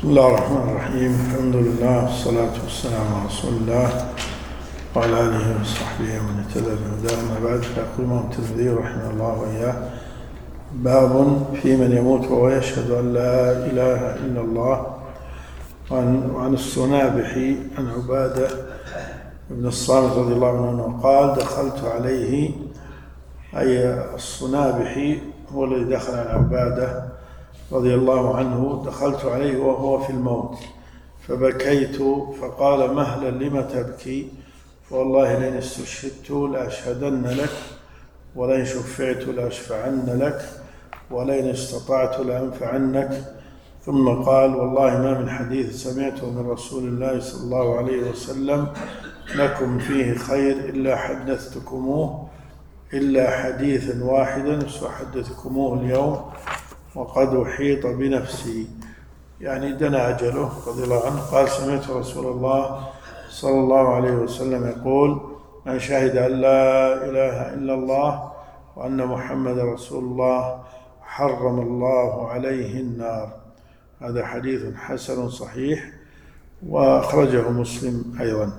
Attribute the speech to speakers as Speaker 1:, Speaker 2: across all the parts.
Speaker 1: بسم الله الرحمن الرحيم. الحمد لله والصلاة والسلام على رسول الله وعلى آله وصحبه ومن اهتدى بهداه. أما بعد، فيقول الإمام الترمذي رحمه الله وإياه: باب في من يموت وهو يشهد أن لا إله إلا الله. وعن الصنابحي عن عبادة بن الصامت رضي الله عنه قال: دخلت عليه، أي الصنابحي هو الذي دخل على عبادة رضي الله عنه، دخلت عليه وهو في الموت فبكيت فقال: مهلا لم تبكي؟ فوالله لئن استشهدت لأشهدن لك، ولئن شفعت لأشفعن لك، ولئن استطعت لأنفعنك. ثم قال: والله ما من حديث سمعته من رسول الله صلى الله عليه وسلم لكم فيه خير إلا حدثتكموه، إلا حديثا واحدا سأحدثكموه اليوم وقد أحيط بنفسي، يعني دنا أجله رضي الله عنه. قال: سمعت رسول الله صلى الله عليه وسلم يقول: من شهد أن لا إله إلا الله وأن محمد رسول الله حرم الله عليه النار. هذا حديث حسن صحيح، وأخرجه مسلم أيضا.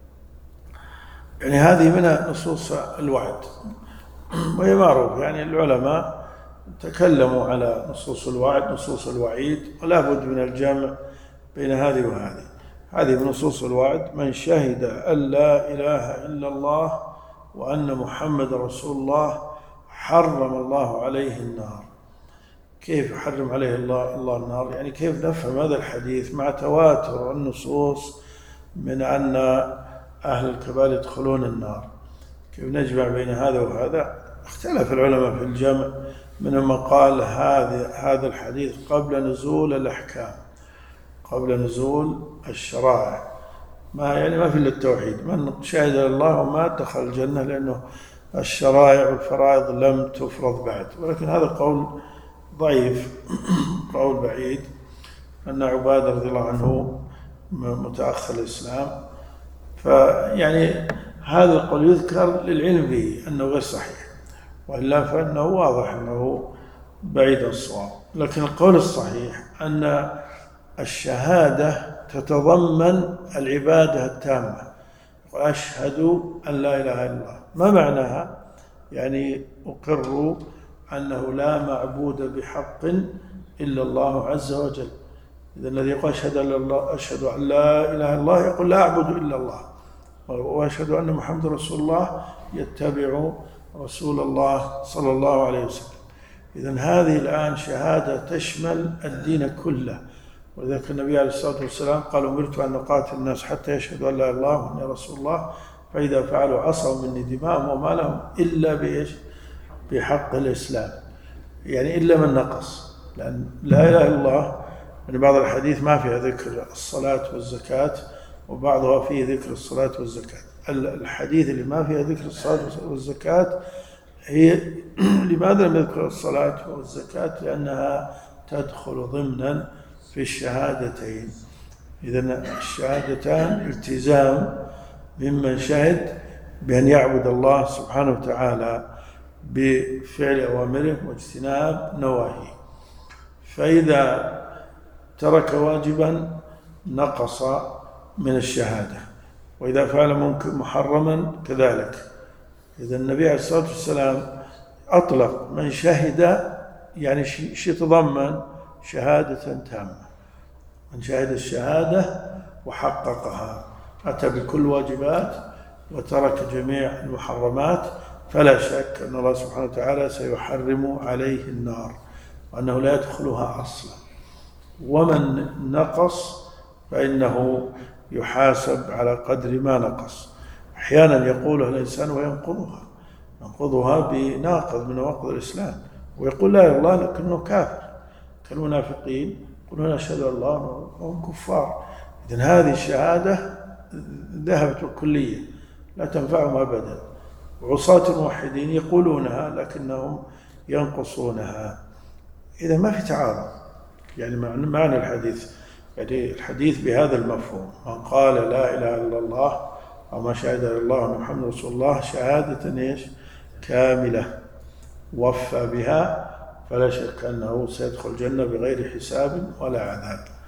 Speaker 1: يعني هذه من نصوص الوعد، وهي معروف، يعني العلماء تكلموا على نصوص الوعد نصوص الوعيد، ولا بد من الجمع بين هذه وهذه. هذه من نصوص الوعد: من شهد أن لا إله إلا الله وأن محمد رسول الله حرم الله عليه النار. كيف حرم عليه الله النار؟ يعني كيف نفهم هذا الحديث مع تواتر النصوص من أن أهل الكبائر يدخلون النار؟ كيف نجمع بين هذا وهذا؟ اختلف العلماء في الجمع، منهم من قال هذا الحديث قبل نزول الأحكام، قبل نزول الشرائع، ما في إلا التوحيد. من شهد الله وما دخل الجنة، لأنه الشرائع والفرائض لم تفرض بعد. ولكن هذا قول ضعيف، قول بعيد، أن عبادة رضي الله عنه متأخر الإسلام، فيعني هذا القول يذكر للعلم به أنه غير صحيح، وإلا فإنه واضح أنه بعيد الصواب. لكن القول الصحيح أن الشهادة تتضمن العبادة التامة، وأشهد أن لا إله إلا الله. ما معناها؟ يعني أقر أنه لا معبود بحق إلا الله عز وجل. إذا الذي يقول أشهد أن لا إله إلا الله يقول لا أعبد إلا الله، وأشهد أن محمد رسول الله يتبع رسول الله صلى الله عليه وسلم. إذن هذه الآن شهادة تشمل الدين كله، ولذلك النبي عليه الصلاة والسلام قال: أمرت أن أقاتل الناس حتى يشهدوا أن لا إله إلا الله وأني رسول الله، فإذا فعلوا عصوا مني دماءهم ومالهم إلا بحق الإسلام، يعني إلا من نقص. لأن لا إله إلا الله، يعني بعض الحديث ما فيها ذكر الصلاة والزكاة، وبعضها فيه ذكر الصلاة والزكاة. الحديث اللي ما فيها ذكر الصلاة والزكاة هي لماذا لم يذكر الصلاة والزكاة؟ لأنها تدخل ضمنا في الشهادتين. إذن الشهادتان التزام ممن شهد بأن يعبد الله سبحانه وتعالى بفعل أوامره واجتناب نواهيه، فإذا ترك واجبا نقص من الشهادة، وإذا فعل محرما كذلك. إذا النبي عليه الصلاة والسلام أطلق من شهد، يعني شيء تضمن شهادة تامة. من شهد الشهادة وحققها، أتى بكل واجبات وترك جميع المحرمات، فلا شك أن الله سبحانه وتعالى سيحرم عليه النار، وأنه لا يدخلها أصلا. ومن نقص فإنه يحاسب على قدر ما نقص. أحيانا يقولها الإنسان وينقضها بناقض من نواقض الإسلام، ويقول لا إله إلا الله لكنه كافر، كالمنافقين يقولون أشهد أن الله وهم كفار. إذن هذه الشهادة ذهبت الكلية، لا تنفعهم أبدا. وعصاة الموحدين يقولونها لكنهم ينقصونها. إذا ما في تعارض، يعني معنى الحديث، يعني الحديث بهذا المفهوم: من قال لا إله إلا الله أو ما شهد إلا الله وأن محمد رسول الله شهادة كاملة وفى بها، فلا شك أنه سيدخل الجنة بغير حساب ولا عذاب.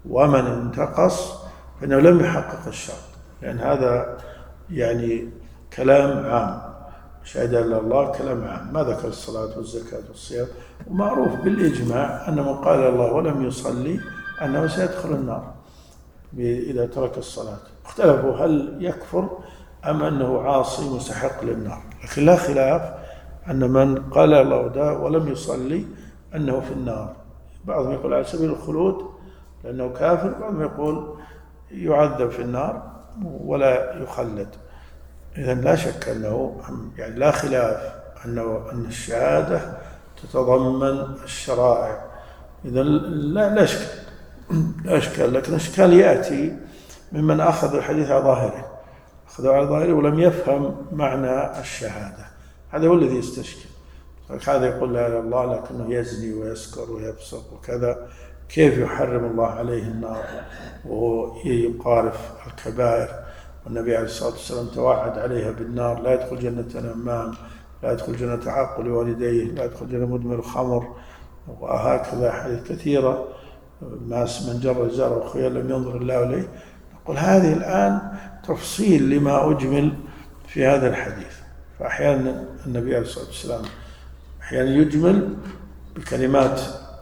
Speaker 1: ومن انتقص فإنه لم يحقق الشرط، لأن هذا يعني كلام عام، شهادة إلا الله كلام عام، ما ذكر الصلاة والزكاة والصيام. ومعروف بالإجماع أن من قال الله ولم يصلي أنه سيدخل النار إذا ترك الصلاة. اختلفوا هل يكفر أم أنه عاصي مستحق للنار، لكن لا خلاف أن من قال الله ولم يصلي أنه في النار. بعضهم يقول على سبيل الخلود لأنه كافر، بعضهم يقول يعذب في النار ولا يخلد. إذن لا شك أنه يعني لا خلاف أن الشهادة تتضمن الشرائع. إذن لا إشكال، لكن الإشكال يأتي ممن أخذ الحديث على ظاهره، أخذه على ظاهره ولم يفهم معنى الشهادة، هذا هو الذي يستشكل. هذا يقول لا إله إلا الله لكنه يزني ويسكر ويفسق وكذا، كيف يحرم الله عليه النار وهو يقارف الكبائر؟ والنبي عليه الصلاة والسلام توعد عليها بالنار: لا يدخل جنة نمام، لا يدخل جنة عاق لوالديه، لا يدخل جنة مدمن الخمر، وهكذا حديث كثيرة. الناس من جر الزار وخيال لم ينظر الله إليه. نقول هذه الآن تفصيل لما أجمل في هذا الحديث. فأحيانا النبي عليه الصلاة والسلام أحيانا يجمل بكلمات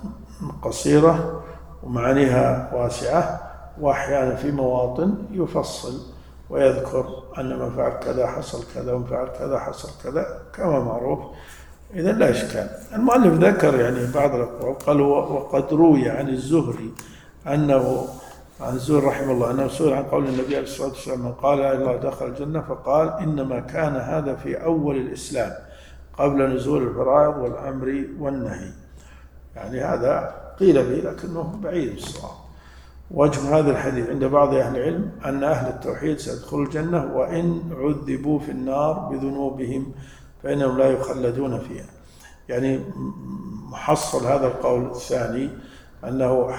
Speaker 1: قصيرة ومعانيها واسعة، وأحيانا في مواطن يفصل ويذكر أن من فعل كذا حصل كذا ومن فعل كذا حصل كذا كما معروف. إذن لا إشكال. المؤلف ذكر يعني بعض الأقوال، قال: وقد روي عن الزهري أنه عن الزهري رحمه الله أنه سئل عن قول النبي عليه الصلاة والسلام: من قال لا إله إلا الله دخل الجنة، فقال: إنما كان هذا في أول الإسلام قبل نزول الفرائض والأمر والنهي. يعني هذا قيل به لكنه بعيد الصواب. وجه هذا الحديث عند بعض أهل العلم أن أهل التوحيد سيدخلوا الجنة وإن عذبوا في النار بذنوبهم فإنهم لا يخلدون فيها. يعني محصل هذا القول الثاني أنه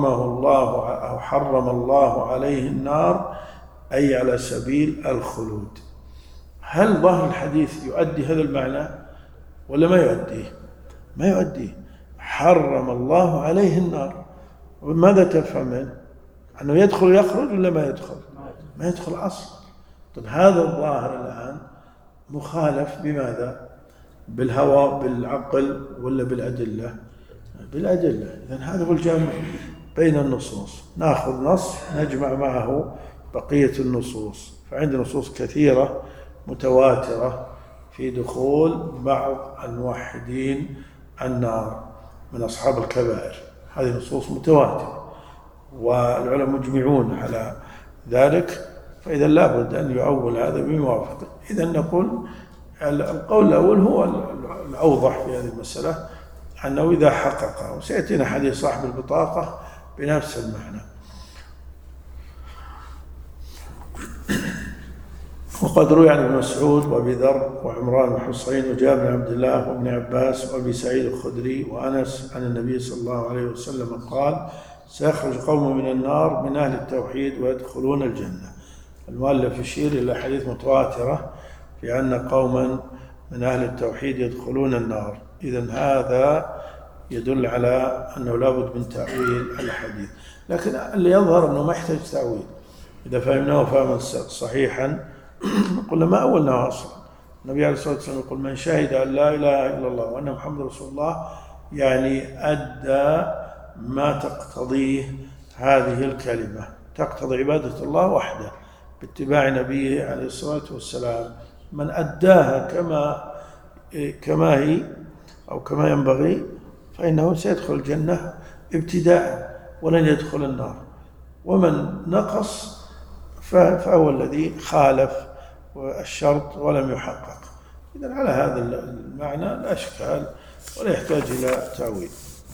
Speaker 1: حرم الله عليه النار، أي على سبيل الخلود. هل ظاهر الحديث يؤدي هذا المعنى ولا ما يؤديه؟ ما يؤديه. حرم الله عليه النار، وماذا تفهم منه؟ أنه يدخل ويخرج ولا ما يدخل؟ ما يدخل أصلا. طيب هذا الظاهر الآن مخالف بماذا؟ بالهوى، بالعقل، ولا بالأدلة؟ بالأدلة. إذن هذا هو الجمع بين النصوص، نأخذ نص نجمع معه بقية النصوص. فعندنا نصوص كثيرة متواترة في دخول بعض الموحدين النار من أصحاب الكبائر، هذه نصوص متواترة والعلماء مجمعون على ذلك، فإذا لا بد أن يؤول هذا بموافقة. إذا نقول القول الأول هو الأوضح في هذه المسألة، أنه إذا حقق، وسيأتينا حديث صاحب البطاقة بنفس المعنى. وقد روي عن ابن مسعود وابي ذر وعمران بن حصين وجابر بن عبد الله وابن عباس وابي سعيد الخدري وانس عن النبي صلى الله عليه وسلم قال: سيخرج قوم من النار من اهل التوحيد ويدخلون الجنه. المؤلف يشير الى حديث متواتره في ان قوما من اهل التوحيد يدخلون النار. اذن هذا يدل على انه لابد من تاويل الحديث، لكن اللي يظهر انه ما يحتاج تاويل. اذا فهمناه فهما صحيحا قلنا ما أولناه أصلا. النبي عليه الصلاة والسلام يقول: من شهد أن لا إله إلا الله وأن محمد رسول الله، يعني أدى ما تقتضيه هذه الكلمة، تقتضي عبادة الله وحده باتباع نبيه عليه الصلاة والسلام. من أداها كما هي أو كما ينبغي فإنه سيدخل الجنة ابتداء ولن يدخل النار. ومن نقص فهو الذي خالف الشرط ولم يحقق. إذن على هذا المعنى لا إشكال ولا يحتاج إلى تأويل.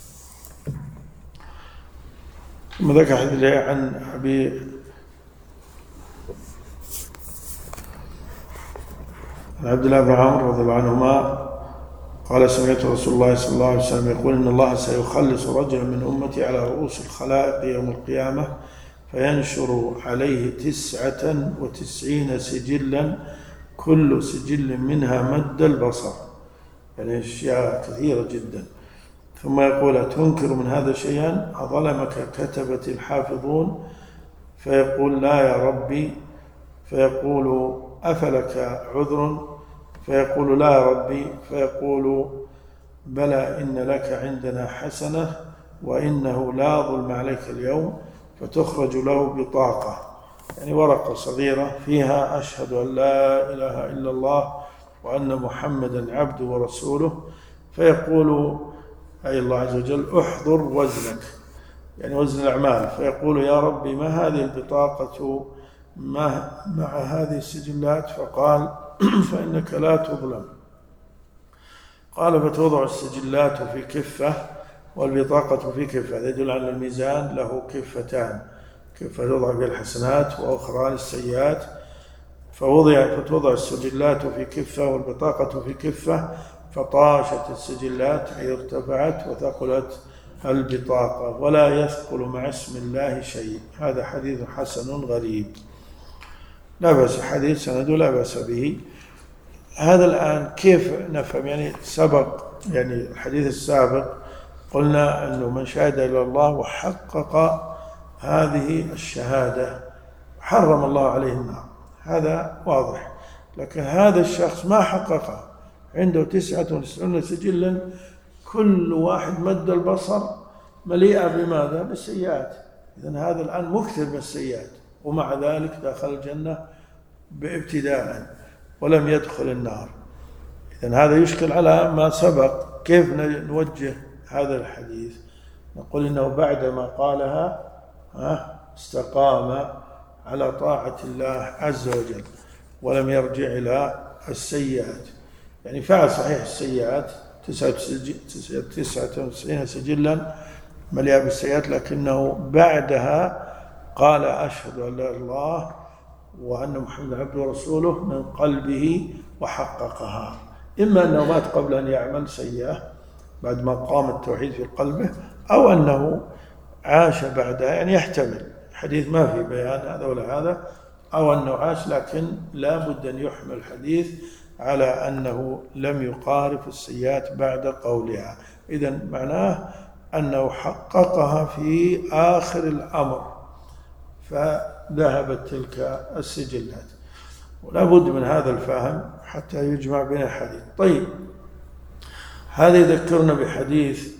Speaker 1: ثم ذكر حديث عن عبد الله بن عمرو رضي الله عنهما قال: سمعت رسول الله صلى الله عليه وسلم يقول: إن الله سيخلص رجلا من أمتي على رؤوس الخلائق يوم القيامة، فينشر عليه 99 سجلا، كل سجل منها مد البصر، يعني أشياء كثيرة جدا. ثم يقول تنكر من هذا شيئا؟ أظلمك كتبة الحافظون؟ فيقول لا يا ربي. فيقول أفلك عذر؟ فيقول لا يا ربي. فيقول بلى إن لك عندنا حسنة وإنه لا ظلم عليك اليوم. فتخرج له بطاقة، يعني ورقة صغيرة فيها أشهد أن لا إله إلا الله وأن محمدا عبده ورسوله. فيقول أي الله عز وجل احضر وزنك، يعني وزن الأعمال. فيقول يا ربي ما هذه البطاقة مع هذه السجلات؟ فقال فإنك لا تظلم. قال فتوضع السجلات في كفة والبطاقة في كفة. هذا يدل على الميزان له كفتان، كفة توضع فيها الحسنات وأخرى للسيئات. فتوضع السجلات في كفة والبطاقة في كفة، فطاشت السجلات أي ارتفعت وثقلت البطاقة، ولا يثقل مع اسم الله شيء. هذا حديث حسن غريب لا بأس، حديث سند لا بأس به. هذا الآن كيف نفهم؟ يعني سبق، يعني الحديث السابق قلنا أنه من شهد إلى الله وحقق هذه الشهادة حرم الله عليه النار، هذا واضح. لكن هذا الشخص ما حققه، عنده 99 سجلا كل واحد مد البصر مليئة بماذا؟ بالسيئات. إذن هذا الآن مكثر من السيئات، ومع ذلك دخل الجنة بابتداء ولم يدخل النار. إذن هذا يشكل على ما سبق. كيف نوجه هذا الحديث؟ نقول إنه بعدما قالها استقام على طاعة الله عز وجل ولم يرجع إلى السيئات، يعني فعل صحيح السيئات 99 سجلا مليئة بالسيئات، لكنه بعدها قال أشهد أن لا إله إلا الله وأن محمد عبده ورسوله من قلبه وحققها. إما أنه مات قبل أن يعمل سيئة بعد ما قام التوحيد في قلبه، أو أنه عاش بعدها، يعني يحتمل، الحديث ما في بيان هذا ولا هذا، أو أنه عاش، لكن لا بد أن يحمل الحديث على أنه لم يقارف السيئات بعد قولها. إذن معناه أنه حققها في آخر الأمر فذهبت تلك السجلات. ولا بد من هذا الفهم حتى يجمع بين الحديث. طيب، هذا يذكرنا بحديث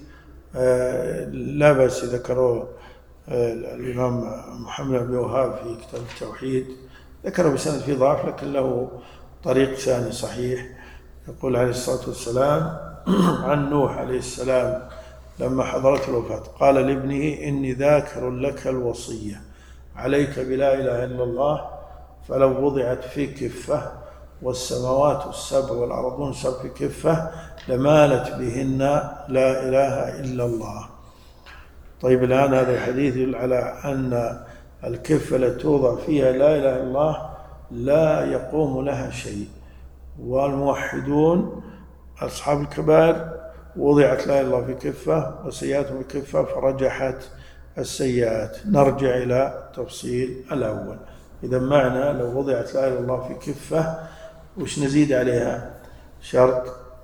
Speaker 1: لا بأس ذكره الإمام محمد بن وهاب في كتاب التوحيد، ذكره بسند فيه ضعف لكن له طريق ثاني صحيح. يقول عليه الصلاة والسلام عن نوح عليه السلام لما حضرته الوفاة قال لابنه إني ذاكر لك الوصية عليك بلا إله إلا الله، فلو وضعت في كفة والسماوات السبع والأرضون السبع في كفة لمالت بهن لا إله إلا الله. طيب، الآن هذا الحديث يدل على أن الكفة التي توضع فيها لا إله إلا الله لا يقوم لها شيء، والموحدون أصحاب الكبائر وضعت لا إله إلا الله في كفة وسيئاتهم في كفة فرجحت السيئات. نرجع إلى تفصيل الأول. إذا معنى لو وضعت لا إله إلا الله في كفة وش نزيد عليها؟ شرط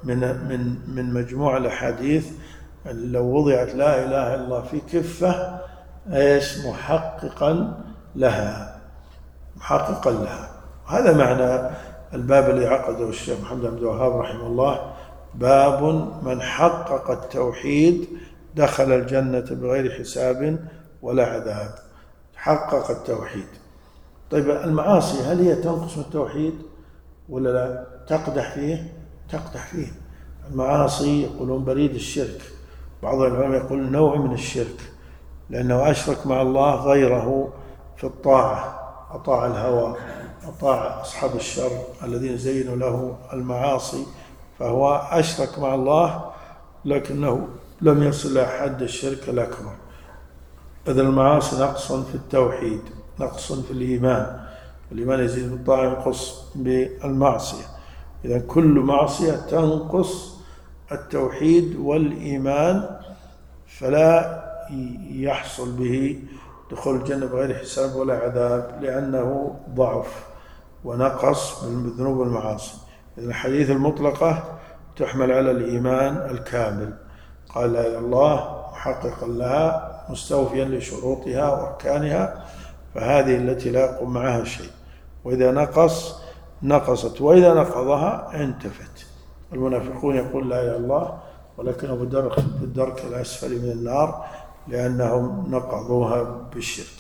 Speaker 1: من مجموع الأحاديث لو وضعت لا إله إلا الله في كفة ايش؟ محققا لها، محققا لها. هذا معنى الباب الذي عقده الشيخ محمد بن عبد الوهاب رحمه الله، باب من حقق التوحيد دخل الجنة بغير حساب ولا عذاب. حقق التوحيد. طيب، المعاصي هل هي تنقص من التوحيد ولا لا؟ تقدح فيه؟ تقدح فيه. المعاصي يقولون بريد الشرك، بعض العلماء يقول نوع من الشرك، لأنه أشرك مع الله غيره في الطاعة، أطاع الهوى، أطاع أصحاب الشر الذين زينوا له المعاصي، فهو أشرك مع الله لكنه لم يصل إلى حد الشرك الأكبر. إذن المعاصي نقص في التوحيد، نقص في الإيمان، الإيمان يزيد بالطاعة ينقص بالمعصية. إذن كل معصية تنقص التوحيد والإيمان فلا يحصل به دخول الجنة بغير حساب ولا عذاب، لأنه ضعف ونقص بالذنوب والمعاصي. إذن الحديث المطلقة تحمل على الإيمان الكامل. قال لا إله إلا الله محققا لها مستوفيا لشروطها وأركانها، فهذه التي لا يقوم معها شيء، وإذا نقصت، وإذا نقضها انتفت. المنافقون يقول لا إله إلا الله ولكنه في الدرك الأسفل من النار لأنهم نقضوها بالشرك.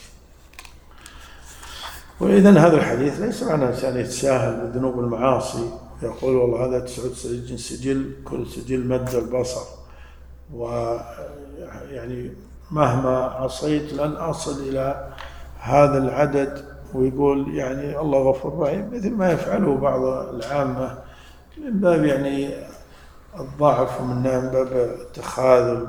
Speaker 1: وإذن هذا الحديث ليس معنى الإنسان يتساهل بالذنوب والمعاصي، يقول والله هذا 9 سجل، كل سجل مد البصر، ويعني مهما عصيت لن أصل إلى هذا العدد، ويقول يعني الله غفور رحيم، مثل ما يفعله بعض العامة من باب يعني الضعف، ومن باب التخاذل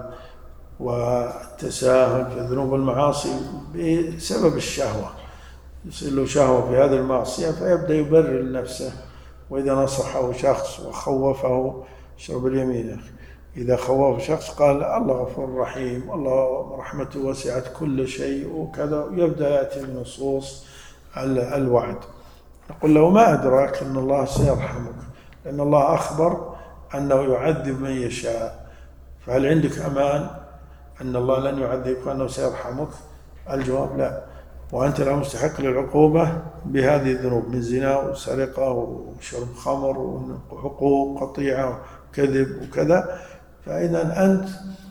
Speaker 1: والتساهل في الذنوب والمعاصي بسبب الشهوة. يصير له شهوة في هذه المعصية فيبدأ يبرر لنفسه، وإذا نصحه شخص وخوفه شرب اليمين، إذا خوفه شخص قال الله غفور رحيم، الله رحمته وسعت كل شيء وكذا، ويبدأ يأتي بنصوص الوعد. نقول له ما أدراك أن الله سيرحمك، لأن الله أخبر أنه يعذب من يشاء، فهل عندك أمان أن الله لن يعذبك وأنه سيرحمك؟ الجواب لا، وأنت لا مستحق للعقوبة بهذه الذنوب من زنا وسرقة وشرب خمر وحقوق قطيعة وكذب وكذا، فإذا أنت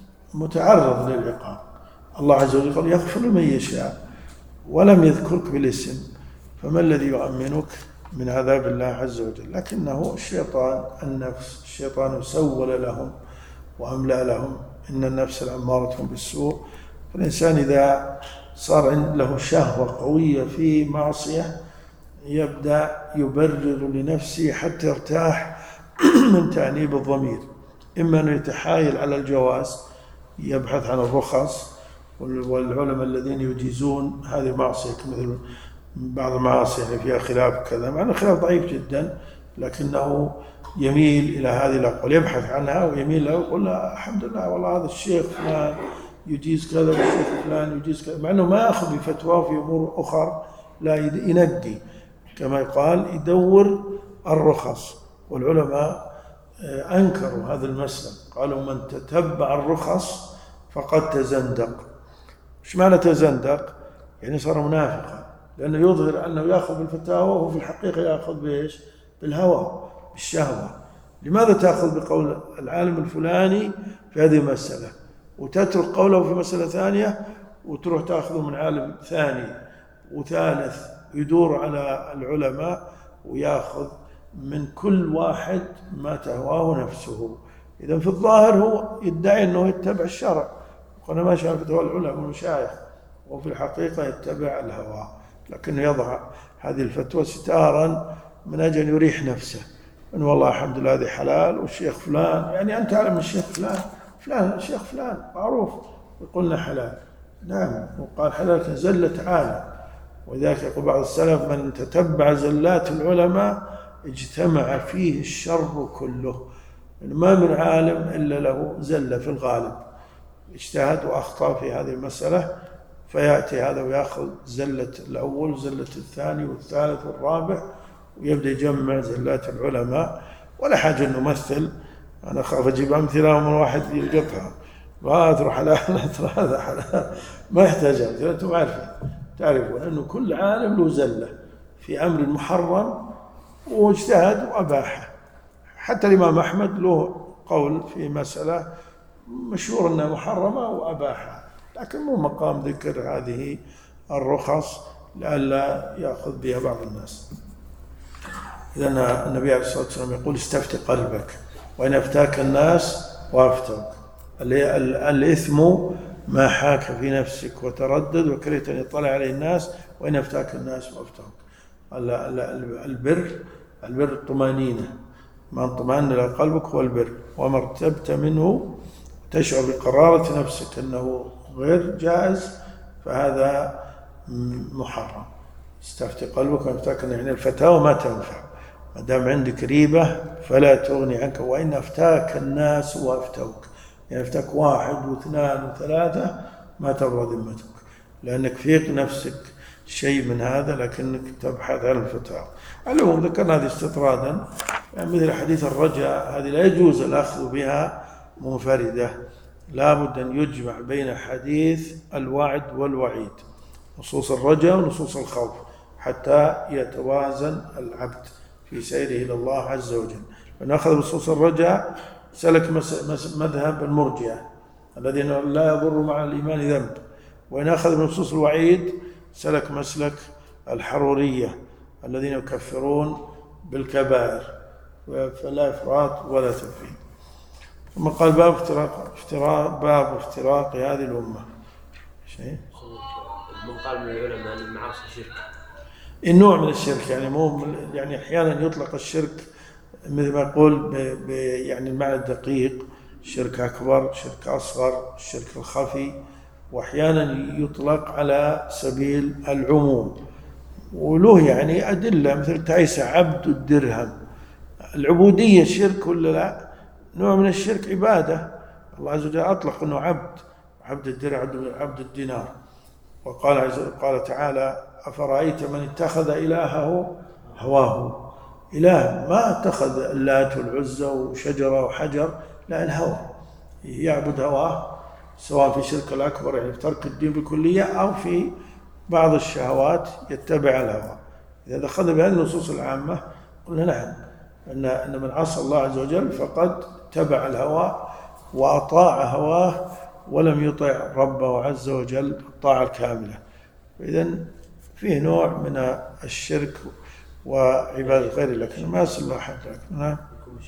Speaker 1: متعرض للعقاب. الله عز وجل يغفر لمن يشاء ولم يذكرك بالاسم، فما الذي يؤمنك من عذاب الله عز وجل؟ لكنه الشيطان، النفس، الشيطان سول لهم وأملأ لهم، إن النفس لأمارة بالسوء. فالإنسان إذا صار له شهوة قوية في معصية يبدأ يبرر لنفسه حتى يرتاح من تأنيب الضمير، إما أن يتحايل على الجواز، يبحث عن الرخص، والعلماء الذين يجيزون هذه المعصية مثل بعض المعاصي يعني فيها خلاف كذا، مع أنه خلاف ضعيف جدا، لكنه يميل إلى هذه الأقوال، يبحث عنها ويميل له ويقول لا الحمد لله والله هذا الشيخ فلان يجيز كذا والشيخ فلان يجيز كذا، مع أنه ما يأخذ بفتواه في أمور أخرى، لا ينقي كما يقال يدور الرخص. والعلماء أنكروا هذا المسلك، قالوا من تتبع الرخص فقد تزندق. إيش معنى تزندق؟ يعني صار منافقا، لأنه يظهر أنه يأخذ بالفتاوى وهو في الحقيقة يأخذ بإيش؟ بالهوى، بالشهوة. لماذا تأخذ بقول العالم الفلاني في هذه المسألة وتترك قوله في مسألة ثانية وتروح تأخذه من عالم ثاني وثالث، يدور على العلماء ويأخذ من كل واحد ما تهواه نفسه. إذن في الظاهر هو يدعي أنه يتبع الشرع، وأنا ما شاف فتوى العلماء والمشايخ، وفي الحقيقة يتبع الهوى، لكنه يضع هذه الفتوى ستارا من أجل أن يريح نفسه، أن والله الحمد لله هذه حلال، والشيخ فلان يعني أنت تعلم الشيخ فلان الشيخ فلان معروف يقولنا حلال، نعم وقال حلال زلة عالم. وذلك يقول بعض السلف من تتبع زلات العلماء اجتمع فيه الشر كله، ما من عالم إلا له زلة في الغالب، اجتهد وأخطأ في هذه المسألة، فيأتي هذا ويأخذ زلة الأول وزلة الثاني والثالث والرابع، ويبدأ يجمع زلات العلماء. ولا حاجة أن نمثل، أنا أخاف أجيب أمثلة من واحد يلقطها ما تروح على هذا حلال، ما يحتاج أمثلة، أنتم تعرفون أنه كل عالم له زلة في أمر محرم واجتهد وأباحه. حتى الإمام أحمد له قول في مسألة مشهور أنها محرمة وأباحها، لكن مو مقام ذكر هذه الرخص لئلا يأخذ بها بعض الناس. إذن النبي عليه الصلاة والسلام يقول استفتي قلبك، وإن أفتاك الناس وأفتوك. الإثم ما حاك في نفسك وتردد وكرهت أن يطلع عليه الناس، وإن أفتاك الناس وأفتوك. البر الطمأنينة، ما اطمأن إلى قلبك هو البر، وما ارتبت منه تشعر بقرارة نفسك أنه غير جائز فهذا محرم. استفتي قلبك وإن أفتاك، يعني الفتاوى ما تنفع ما دام عندك ريبة فلا تغني عنك. وإن أفتاك الناس وأفتوك، يعني أفتاك واحد واثنان وثلاثة ما تبرى ذمتك، لأنك فيك نفسك شيء من هذا لكنك تبحث عن الفتاوى. على العموم ذكرنا هذه استطرادا، يعني مثل حديث الرجاء هذه لا يجوز الأخذ بها منفردة، لا بد أن يجمع بين حديث الوعد والوعيد، نصوص الرجاء ونصوص الخوف، حتى يتوازن العبد في سيره إلى الله عز وجل. من أخذ بنصوص الرجاء سلك مذهب المرجئة الذين لا يضر مع الإيمان ذنب، وإن أخذ بنصوص الوعيد سلك مسلك الحرورية الذين يكفرون بالكبائر، فلا إفراط ولا تفريط. ثم قال باب افتراق هذه الأمة. شيء
Speaker 2: من قال من العلماء أن المعاصي شرك،
Speaker 1: النوع من الشرك، يعني مو يعني أحيانا يطلق الشرك مثل ما يقول يعني المعنى الدقيق، شرك أكبر، شرك أصغر، الشرك الخفي، وأحيانا يطلق على سبيل العموم، وله يعني أدلة مثل تعيس عبد الدرهم. العبودية شرك ولا لا؟ نوع من الشرك عبادة، الله عز وجل أطلق أنه عبد الدرهم، عبد الدينار. وقال تعالى أفرأيت من اتخذ إلهه هواه. إله ما اتخذ اللات والعزى وشجرة وحجر، لا، الهوى، يعبد هواه، سواء في الشرك الأكبر يعني في ترك الدين بالكلية، أو في بعض الشهوات يتبع الهوى. إذا أخذ بهذه النصوص العامة قلنا نعم، أن من عصى الله عز وجل فقد تبع الهوى وأطاع هواه ولم يطع ربه عز وجل الطاعة الكاملة. إذن فيه نوع من الشرك وعبادة غير الله، لكن ما أسأل الله حد لكن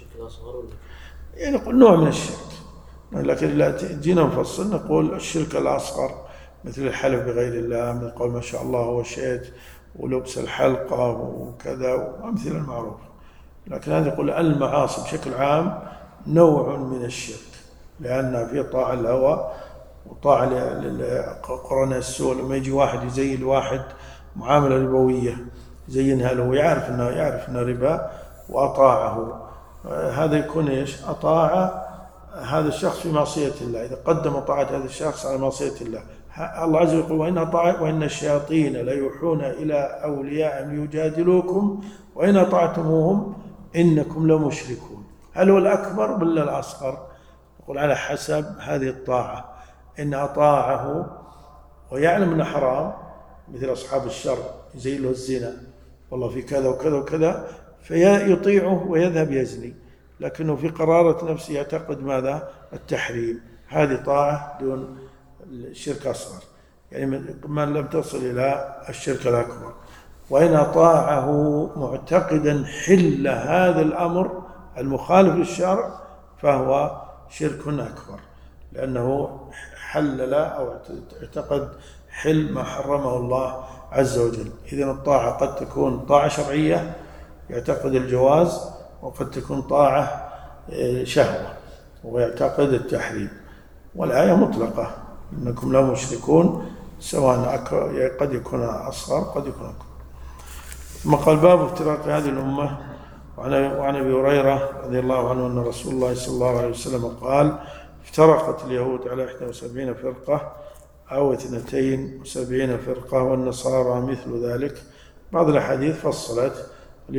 Speaker 1: يعني نقول نوع من الشرك، لكن لا جينا نفصل نقول الشرك الأصغر مثل الحلف بغير الله، من قول ما شاء الله وشئت، ولبس الحلقة وكذا وأمثلة المعروفة. لكن هذا يقول المعاصي بشكل عام نوع من الشرك، لأن فيه طاعة الهوى وطاعة لقرن السوء. لما يجي واحد يزين واحد معاملة ربوية زينها له ويعرف انه ربا وأطاعه، هذا يكون ايش؟ أطاع هذا الشخص في معصية الله. إذا قدم طاعة هذا الشخص على معصية الله، الله عز وجل يقول وإن الشياطين ليوحون إلى أوليائهم يجادلوكم وإن أطعتموهم إنكم لمشركون. هل هو الأكبر ولا الأصغر؟ يقول على حسب هذه الطاعة. إن أطاعه ويعلم أنه حرام، مثل أصحاب الشر يزين له الزنا، والله في كذا وكذا وكذا، فيطيعه ويذهب يزني، لكنه في قرارة نفسه يعتقد ماذا؟ التحريم. هذه طاعة دون الشرك أصغر، يعني من لم تصل إلى الشرك الأكبر. وإن أطاعه معتقدا حل هذا الأمر المخالف للشرع فهو شرك أكبر، لأنه حلل أو اعتقد حل ما حرمه الله عز وجل. إذن الطاعة قد تكون طاعة شرعية يعتقد الجواز، وقد تكون طاعة شهوة ويعتقد التحريم. والآية مطلقة إنكم لا مشركون، سواء قد يكون أصغر قد يكون أكبر. ثم قال باب افتراق هذه الأمة. وعن أبي هريرة رضي الله عنه أن رسول الله صلى الله عليه وسلم قال افترقت اليهود على 71 فرقة أو 72 فرقة، والنصارى مثل ذلك. بعض الأحاديث فصلت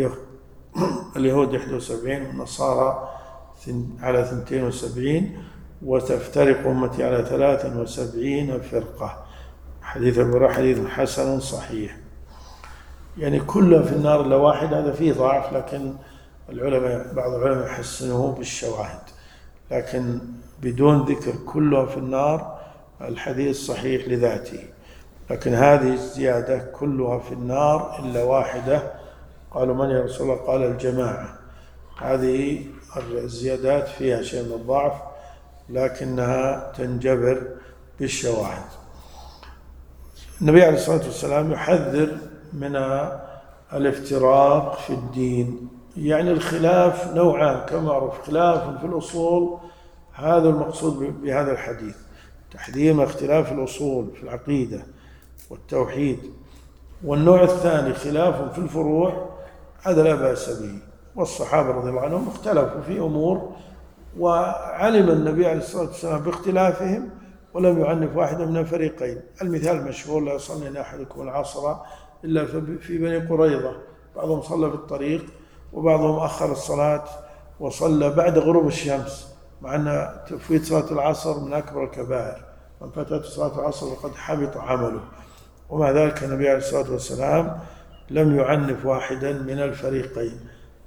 Speaker 1: اليهود 71 والنصارى على 72، وتفترق أمتي على 73 فرقة. حديث أبي هريرة حديث حسن صحيح، يعني كلها في النار إلا واحد. هذا فيه ضعف، لكن بعض العلماء يحسنه بالشواهد، لكن بدون ذكر كلها في النار الحديث صحيح لذاته. لكن هذه الزيادة كلها في النار إلا واحدة. قالوا من يا رسول الله؟ قال الجماعة. هذه الزيادات فيها شيء من الضعف، لكنها تنجبر بالشواهد. النبي عليه الصلاة والسلام يحذر من الافتراق في الدين، يعني الخلاف نوعان كما معروف، خلاف في الأصول، هذا المقصود بهذا الحديث، تحذير اختلاف الأصول في العقيدة والتوحيد. والنوع الثاني خلاف في الفروع، هذا لا بأس به. والصحابة رضي الله عنهم اختلفوا في أمور، وعلم النبي عليه الصلاة والسلام باختلافهم ولم يعنف واحدا من الفريقين. المثال المشهور: لا يصلين أحدكم العصر إلا في بني قريظة، بعضهم صلى في الطريق وبعضهم أخر الصلاة وصلى بعد غروب الشمس، مع أن تفويت صلاة العصر من أكبر الكبائر، من فاتته صلاة العصر فقد حبط عمله. ومع ذلك النبي عليه الصلاة والسلام لم يعنف واحدا من الفريقين،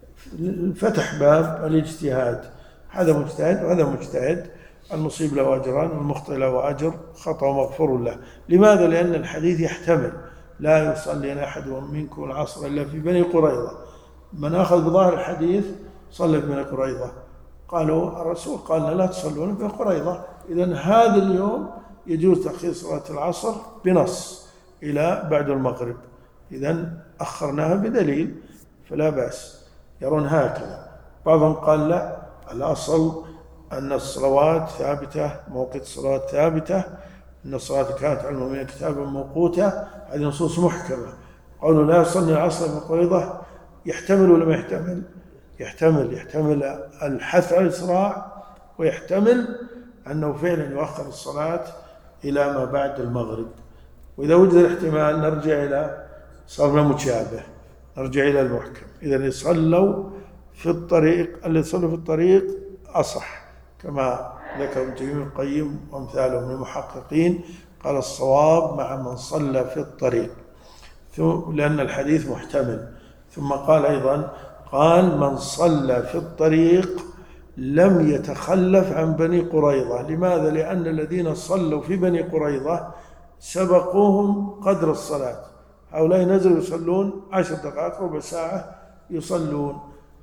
Speaker 1: فتح باب الاجتهاد، هذا مجتهد وهذا مجتهد، المصيب له أجران والمخطئ له أجر، خطأ مغفور له. لماذا؟ لأن الحديث يحتمل لا يصلي أحد منكم العصر إلا في بني قريظة. من أخذ بظاهر الحديث صلى في بني قريظة، قالوا الرسول قال لا تصلون في قريظة، إذن هذا اليوم يجوز تأخير صلاة العصر بنص إلى بعد المغرب، إذن أخرناها بدليل فلا بأس. يرون هكذا. بعضهم قال لا، الأصل أن الصلوات ثابتة، موقت الصلاة ثابتة، أن الصلاة كانت على المؤمنين كتابا موقوتا، هذه نصوص محكمة. قالوا لا يصلي العصر في قريظة، يحتمل ولا ما يحتمل؟ يحتمل الحث على الإسراع، ويحتمل أنه فعلا يؤخر الصلاة إلى ما بعد المغرب. وإذا وجد الاحتمال نرجع إلى صار مشابه، نرجع إلى المحكم. إذا يصلوا في الطريق، اللي يصلوا في الطريق أصح، كما ذكر ابن تيمية القيم وأمثاله من المحققين، قال الصواب مع من صلى في الطريق، لأن الحديث محتمل. ثم قال أيضا، قال من صلى في الطريق لم يتخلف عن بني قريظة. لماذا؟ لأن الذين صلوا في بني قريظة سبقوهم قدر الصلاة، هؤلاء نزلوا يصلون 10 دقائق ربع ساعة يصلون.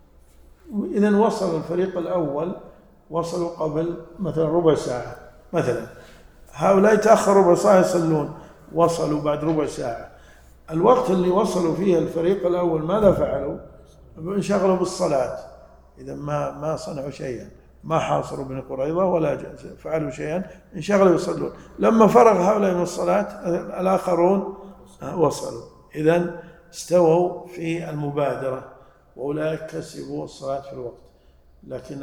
Speaker 1: إذن وصل الفريق الأول، وصلوا قبل مثلا ربع ساعة، مثلا هؤلاء تأخروا ربع ساعة يصلون، وصلوا بعد ربع ساعة. الوقت اللي وصلوا فيه الفريق الأول ماذا فعلوا؟ انشغلوا بالصلاة. إذا ما صنعوا شيئا، ما حاصروا بني قريظة ولا فعلوا شيئا، انشغلوا يصلون. لما فرغ هؤلاء من الصلاة الآخرون وصلوا. إذن استووا في المبادرة، وأولئك كسبوا الصلاة في الوقت. لكن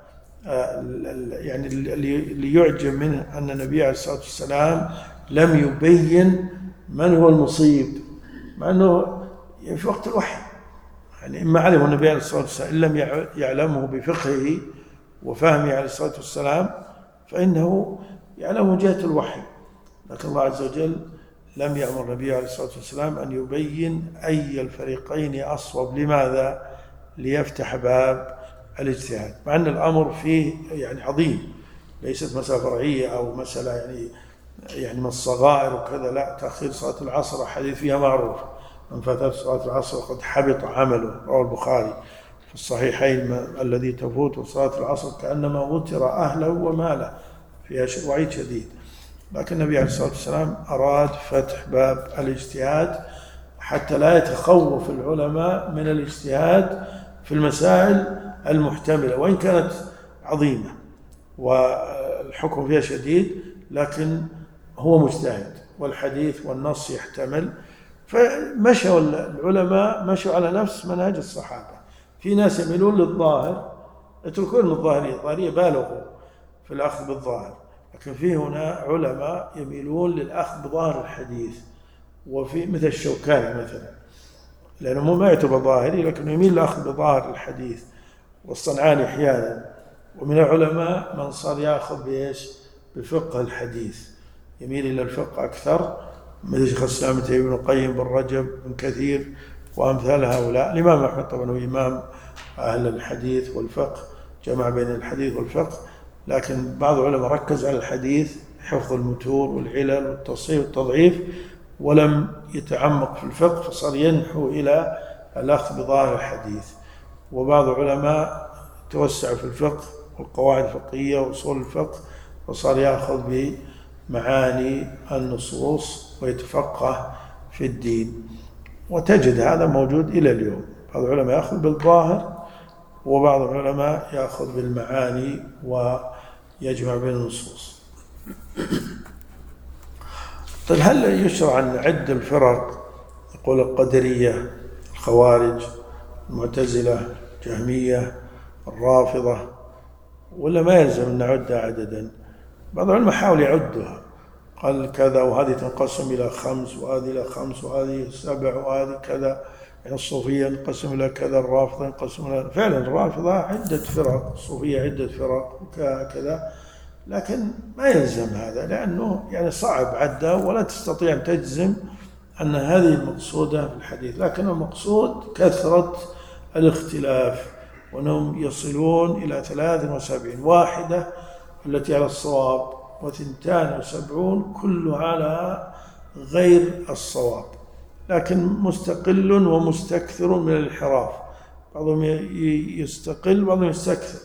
Speaker 1: يعني اللي يعجب منه أن النبي عليه الصلاة والسلام لم يبين من هو المصيب، مع أنه في وقت الوحي، يعني إما علمه النبي عليه الصلاة والسلام إن لم يعلمه بفقهه وفهمه عليه الصلاة والسلام فإنه يعلمه جهة الوحي، لكن الله عز وجل لم يأمر النبي عليه الصلاة والسلام أن يبين أي الفريقين أصوب. لماذا؟ ليفتح باب الاجتهاد، مع أن الأمر فيه يعني عظيم، ليست مسألة فرعية أو مسألة يعني من الصغائر وكذا، لا. تأخير صلاة العصر حديث فيها معروف، من فاتت صلاة العصر قد حبط عمله، رواه البخاري في الصحيحين، الذي تفوت صلاة العصر كأنما وتر أهله وماله، فيها وعيد شديد. لكن النبي عليه الصلاة والسلام أراد فتح باب الاجتهاد حتى لا يتخوف العلماء من الاجتهاد في المسائل المحتملة، وإن كانت عظيمة والحكم فيها شديد، لكن هو مجتهد والحديث والنص يحتمل. فمشوا العلماء مشوا على نفس منهج الصحابة. في ناس يميلون للظاهر، يتركون الظاهرية، بالغوا في الأخذ بالظاهر، لكن في هنا علماء يميلون للأخذ بظاهر الحديث، وفي مثل الشوكاني مثلا، لأنه ما يعتبر ظاهري لكن يميل للأخذ بظاهر الحديث، والصنعاني أحيانا. ومن العلماء من صار يأخذ بفقه الحديث، يميل إلى الفقه أكثر، مثل شيخ الإسلام ابن القيم، بن رجب، بن كثير وأمثال هؤلاء. الإمام أحمد طبعا هو إمام أهل الحديث والفقه، جمع بين الحديث والفقه، لكن بعض العلماء ركز على الحديث، حفظ المتون والعلل والتصحيح والتضعيف، ولم يتعمق في الفقه، فصار ينحو إلى الأخذ بظاهر الحديث. وبعض العلماء توسع في الفقه والقواعد الفقهية وأصول الفقه، وصار يأخذ بمعاني النصوص ويتفقه في الدين. وتجد هذا موجود إلى اليوم، بعض العلماء يأخذ بالظاهر، وبعض العلماء يأخذ بالمعاني ويجمع بين النصوص. طيب هل يشرع أن نعد الفرق؟ يقول القدرية، الخوارج، المعتزلة، الجهمية، الرافضة، ولا ما يلزم أن نعدها عددا؟ بعض العلماء حاول يعدها، قال كذا، وهذه تنقسم إلى 5، وهذه إلى 5، وهذه 7، وهذه كذا، يعني الصوفية انقسم إلى كذا، الرافضة انقسم إلى، فعلا الرافضة عدة فرق، الصوفية عدة فرق وكذا، لكن ما يلزم هذا، لأنه يعني صعب عده ولا تستطيع أن تجزم أن هذه المقصودة في الحديث، لكن المقصود كثرة الاختلاف، وأنهم يصلون إلى 73، واحدة التي على الصواب و72 كلها على غير الصواب، لكن مستقل ومستكثر من الانحراف، بعضهم يستقل بعضهم يستكثر.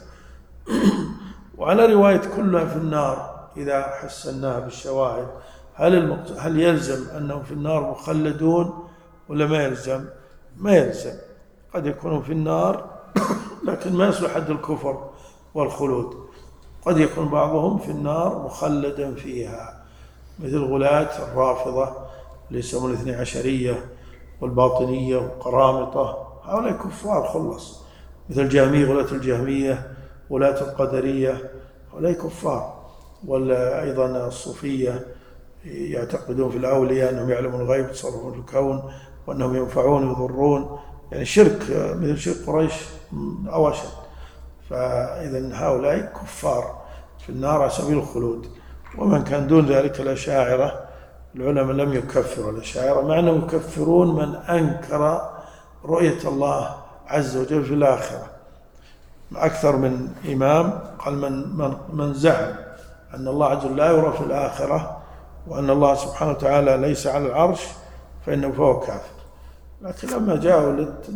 Speaker 1: وعلى رواية كلها في النار إذا حسناها بالشواهد، هل يلزم أنهم في النار مخلدون ولا ما يلزم؟ ما يلزم، قد يكونوا في النار لكن ما يصلح حد الكفر والخلود، قد يكون بعضهم في النار مخلدا فيها، مثل غلاة الرافضة اللي يسمون الاثني عشرية والباطنية والقرامطة، هؤلاء كفار خلص، مثل الجهمية، غلاة الجهمية، غلاة القدرية، هؤلاء كفار. ولا أيضا الصوفية يعتقدون في الأولياء أنهم يعلمون الغيب، يتصرفون في الكون، وأنهم ينفعون ويضرون، يعني شرك مثل شرك قريش أو أشد. فإذا هؤلاء كفار في النار على سبيل الخلود. ومن كان دون ذلك الأشاعرة، العلماء لم يكفروا الأشاعرة، مع أنهم يكفرون من أنكر رؤية الله عز وجل في الآخرة. أكثر من إمام قال من زعم أن الله عز وجل لا يرى في الآخرة وأن الله سبحانه وتعالى ليس على العرش فإنه فهو كافر. لكن لما جاءوا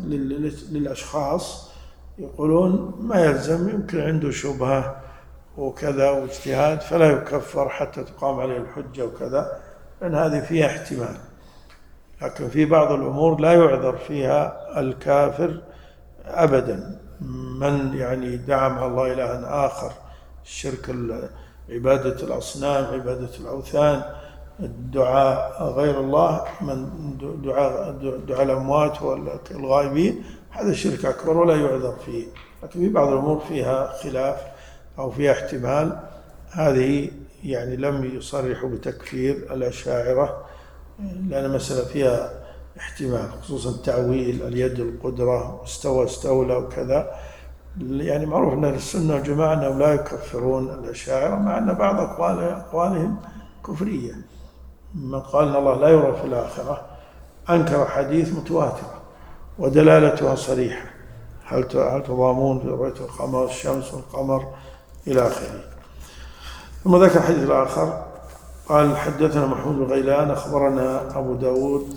Speaker 1: للأشخاص يقولون ما يلزم، يمكن عنده شبهة وكذا واجتهاد فلا يكفر حتى تقام عليه الحجة وكذا، لأن هذه فيها احتمال. لكن في بعض الأمور لا يعذر فيها الكافر أبدا، من يعني دعا مع الله إلها آخر، الشرك، عبادة الأصنام، عبادة الأوثان، الدعاء غير الله، من دعاء الأموات والغائبين، هذا شرك أكبر ولا يعذر فيه. لكن في بعض الأمور فيها خلاف أو فيها احتمال، هذه يعني لم يصرحوا بتكفير الأشاعرة، لأن المسألة فيها احتمال، خصوصا التأويل، اليد القدرة، استولى وكذا. يعني معروف أن السنة والجماعة أنهم لا يكفرون الأشاعرة، مع أن بعض أقوالهم كفرية. من قال أن الله لا يرى في الآخرة أنكر حديث متواترة ودلالتها صريحة، هل تضامون في رؤية القمر، الشمس والقمر إلى آخره. ثم ذكر حديث الآخر قال حدثنا محمود بن غيلان أخبرنا أبو داود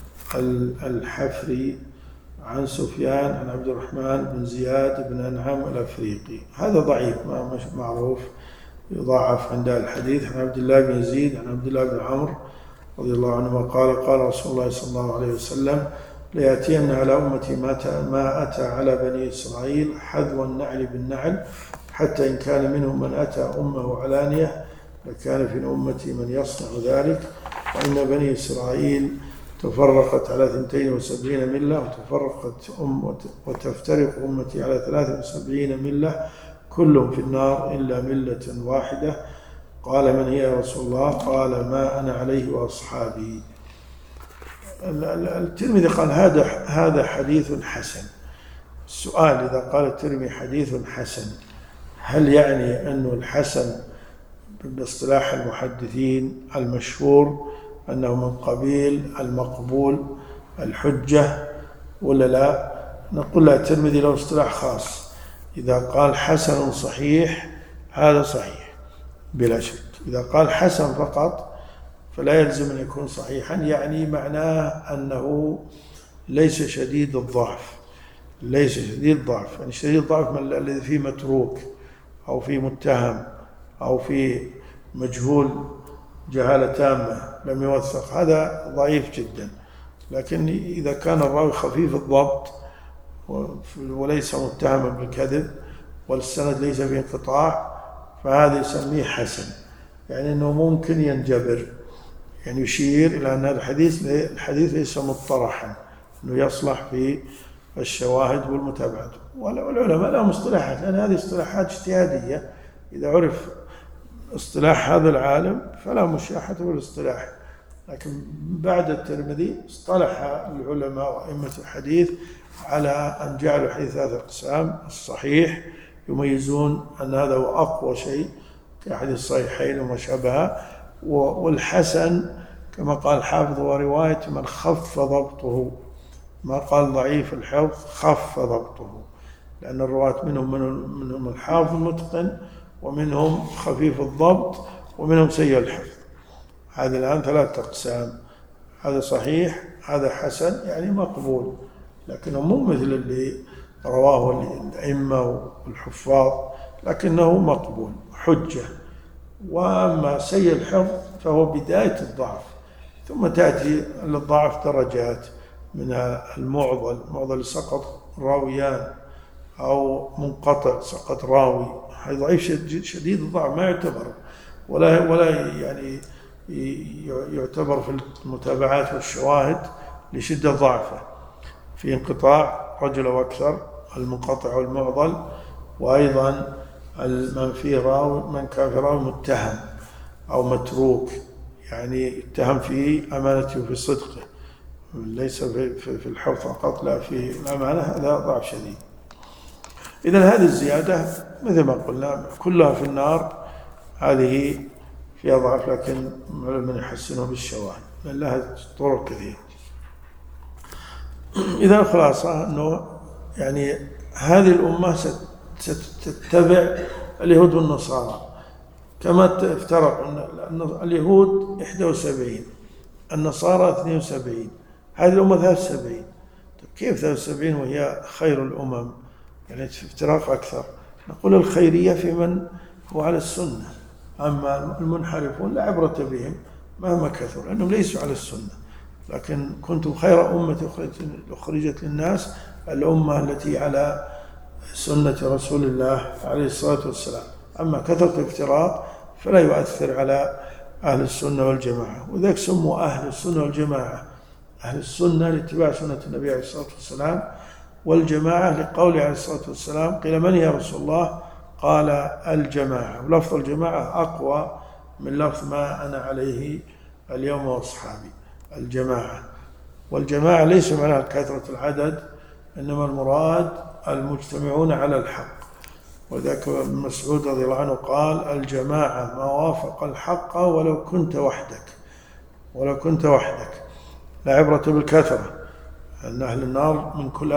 Speaker 1: الحفري عن سفيان عن عبد الرحمن بن زياد بن أنعم الأفريقي، هذا ضعيف مش معروف، يضاعف عند الحديث، عن عبد الله بن يزيد عن عبد الله بن عمرو رضي الله عنهما قال رسول الله صلى الله عليه وسلم ليأتين على أمتي ما أتى على بني إسرائيل حذو النعل بالنعل، حتى إن كان منهم من أتى أمه علانية لكان في أمتي من يصنع ذلك، وإن بني إسرائيل تفرقت على 72 ملة وتفترق أمتي على 73 ملة كلهم في النار إلا ملة واحدة. قال من هي يا رسول الله؟ قال ما أنا عليه وأصحابي. الترمذي قال هذا حديث حسن. السؤال إذا قال الترمذي حديث حسن، هل يعني أنه الحسن باصطلاح المحدثين المشهور أنه من قبيل المقبول الحجة ولا لا؟ نقول لا، الترمذي له اصطلاح خاص، إذا قال حسن صحيح هذا صحيح بلا شك، إذا قال حسن فقط فلا يلزم أن يكون صحيحا، يعني معناه أنه ليس شديد الضعف، يعني شديد الضعف الذي فيه متروك أو فيه متهم أو فيه مجهول جهالة تامة لم يوثق، هذا ضعيف جدا. لكن إذا كان الراوي خفيف الضبط وليس متهما بالكذب والسند ليس فيه انقطاع فهذا يسميه حسن، يعني أنه ممكن ينجبر، يعني يشير إلى أن الحديث ليس مطرحا، أنه يصلح في الشواهد والمتابعات. والعلماء لهم اصطلاحات، لأن هذه اصطلاحات اجتهادية، إذا عرف اصطلاح هذا العالم فلا مشاحة بالاصطلاح لكن بعد الترمذي اصطلح العلماء وأئمة الحديث على أن جعلوا حديث ثلاثة أقسام: الصحيح يميزون أن هذا هو أقوى شيء كأحاديث الصحيحين وما شابهه، والحسن كما قال الحافظ هو رواية من خف ضبطه، ما قال ضعيف الحفظ، خف ضبطه، لأن الرواة منهم الحافظ المتقن، ومنهم خفيف الضبط، ومنهم سيء الحفظ. هذه الآن ثلاثة أقسام: هذا صحيح، هذا حسن يعني مقبول، لكنه مو مثل اللي رواه الأئمة والحفاظ، لكنه مقبول حجة. وأما سيء الحفظ فهو بداية الضعف، ثم تأتي للضعف درجات، منها المعضل سقط راويان، أو منقطع سقط راوي، هذا ضعيف شديد الضعف ما يعتبر، ولا يعني يعتبر في المتابعات والشواهد لشدة ضعفه. في انقطاع رجل أو المنقطع والمعضل، وأيضا من كان في راوي متهم أو متروك، يعني اتهم في أمانته وفي صدقه، ليس في الحفظ فقط، لا في الأمانة، هذا ضعف شديد. إذن هذه الزيادة مثل ما قلنا كلها في النار، هذه فيها ضعف، لكن من يحسنه بالشواهد، من لها طرق كثيرة. إذا الخلاصة أنه يعني هذه الأمة ستتبع اليهود والنصارى كما افترق، أن اليهود 71، النصارى 72، هذه الأمة 73. كيف 73 وهي خير الأمم؟ يعني افتراق أكثر. نقول الخيرية في من هو على السنة، أما المنحرفون لا عبرة بهم مهما كثر، لأنهم ليسوا على السنة. لكن كنتم خير أمة أخرجت للناس، الأمة التي على سنة رسول الله عليه الصلاة والسلام. أما كثرة الافتراق فلا يؤثر على أهل السنة والجماعة، وذلك سموا أهل السنة والجماعة. أهل السنة لاتباع سنة النبي عليه الصلاة والسلام، والجماعة لقوله عليه الصلاة والسلام: قيل من يا رسول الله؟ قال الجماعة. ولفظ الجماعة أقوى من لفظ ما أنا عليه اليوم وأصحابي، الجماعة. والجماعة ليس معناها كثرة العدد، إنما المراد المجتمعون على الحق. وذاك ابن مسعود رضي الله عنه قال: الجماعة ما وافق الحق ولو كنت وحدك. لا عبرة بالكثرة، أن أهل النار من كل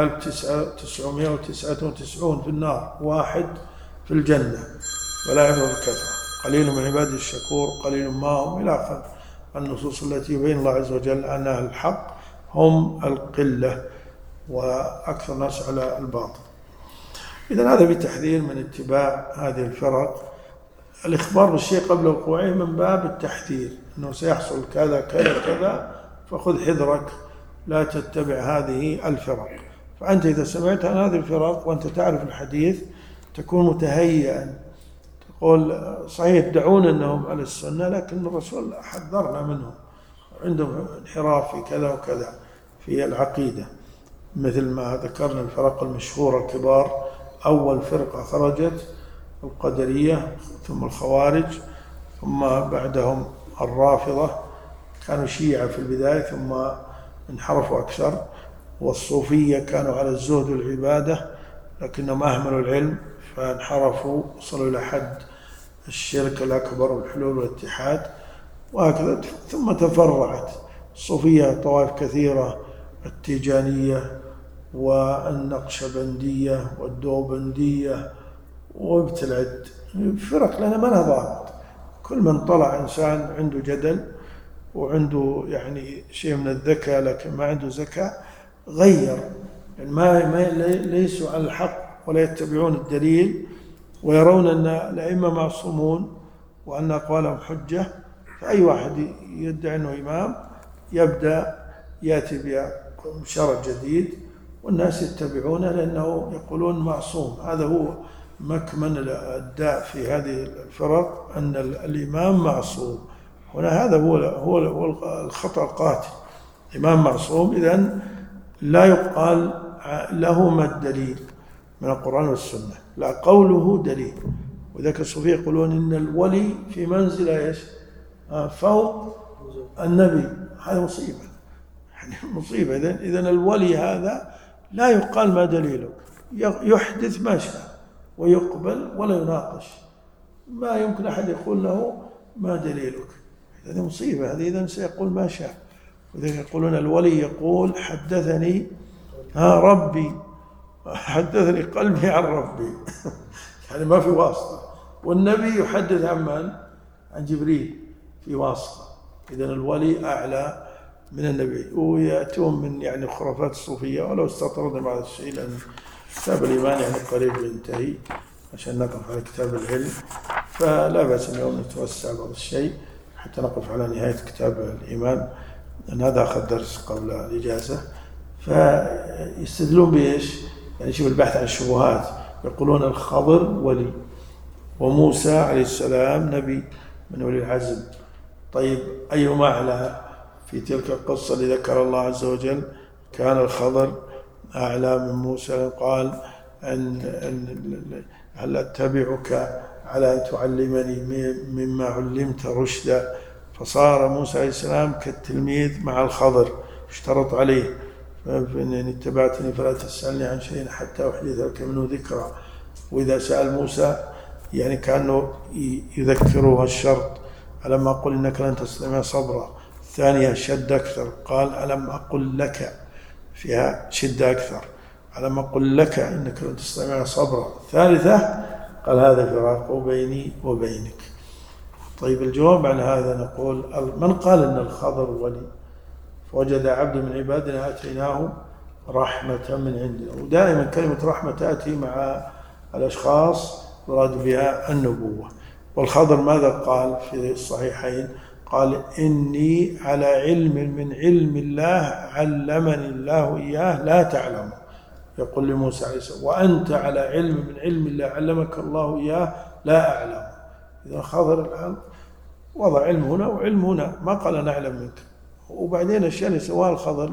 Speaker 1: 1999 في النار، واحد في الجنة، ولا عبرة بالكثرة. قليل من عبادي الشكور، قليل ما هم، إلى آخر النصوص التي يبين الله عز وجل أن أهل الحق هم القلة وأكثر الناس على الباطل. إذن هذا بتحذير من اتباع هذه الفرق. الإخبار بالشيء قبل وقوعه من باب التحذير، أنه سيحصل كذا كذا كذا، فخذ حذرك لا تتبع هذه الفرق. فأنت إذا سمعت عن هذه الفرق وأنت تعرف الحديث تكون متهيئا، تقول صحيح يدعون أنهم على السنة، لكن الرسول حذرنا منهم، عندهم انحراف في كذا وكذا في العقيدة، مثل ما ذكرنا الفرق المشهورة الكبار. أول فرقة خرجت القدرية، ثم الخوارج، ثم بعدهم الرافضة، كانوا شيعة في البداية ثم انحرفوا أكثر، والصوفية كانوا على الزهد والعبادة لكنهم أهملوا العلم فانحرفوا، وصلوا إلى حد الشرك الأكبر والحلول والاتحاد، وهكذا. ثم تفرعت الصوفية طوائف كثيرة: التيجانية والنقشبندية والدوبندية، وابتلعت فرق لأنها ما لها ضابط. كل من طلع إنسان عنده جدل وعنده يعني شيء من الذكاء لكن ما عنده ذكاء، غير، ما ليسوا على الحق ولا يتبعون الدليل، ويرون أن الأئمة معصومون وأن أقوالهم حجة. فأي واحد يدعي أنه إمام يبدأ يأتي بشرع جديد، والناس يتبعونه لأنه يقولون معصوم. هذا هو مكمن الداء في هذه الفرق، أن الإمام معصوم. هنا هذا هو الخطأ القاتل. الإمام معصوم، إذن لا يقال له ما الدليل من القرآن والسنة، لا، قوله دليل. وذلك الصوفية يقولون إن الولي في منزلة فوق النبي، هذا مصيبة، يعني مصيبة. إذن الولي هذا لا يقال ما دليلك، يحدث ما شاء ويقبل ولا يناقش، ما يمكن أحد يقول له ما دليلك. هذه مصيبة، هذه إذن سيقول ما شاء. وذلك يقولون الولي يقول حدثني ربي، حدثني قلبي عن ربي يعني ما في واسطة. والنبي يحدث عن من؟ عن جبريل في واسطة. إذن الولي أعلى من النبي. ويأتون من يعني خرافات الصوفية، ولو استطردنا بعض الشيء لأن كتاب الإيمان يعني قريب ينتهي عشان نقف على كتاب العلم، فلا بأس اليوم نتوسع بعض الشيء حتى نقف على نهاية كتاب الإيمان، لأن هذا أخذ درس قبل الإجازة. فيستدلون بإيش؟ يعني شوف البحث عن الشبهات، يقولون الخضر ولي وموسى عليه السلام نبي من أولي العزم. طيب أيهما أعلى في تلك القصة اللي ذكر الله عز وجل؟ كان الخضر أعلى من موسى. قال هل أتبعك على أن تعلمني مما علمت رشدا؟ فصار موسى عليه السلام كالتلميذ مع الخضر، اشترط عليه فإن اتبعتني فلا تسألني عن شيء حتى أحدث لك منه ذكرى. وإذا سأل موسى يعني كأنه يذكره الشرط، ألم أقل إنك لن تستطيع صبرا. الثانية شد أكثر، قال ألم أقل لك، فيها شدة أكثر، ألم أقل لك إنك لن تستطيع صبرا. الثالثة قال هذا فراق بيني وبينك. طيب الجواب عن هذا نقول من قال إن الخضر ولي فوجد عبد من عبادنا آتيناه رحمة من عندنا. ودائما كلمة رحمة تأتي مع الأشخاص يراد بها النبوة. والخضر ماذا قال في الصحيحين؟ قال إني على علم من علم الله علمني الله إياه لا تعلم. يقول لموسى عليه السلام وأنت على علم من علم الله علمك الله إياه لا أعلم. إذا خضر الآن وضع علم هنا وعلم هنا، ما قال نعلم منك. وبعدين الشيء اللي سواه الخضر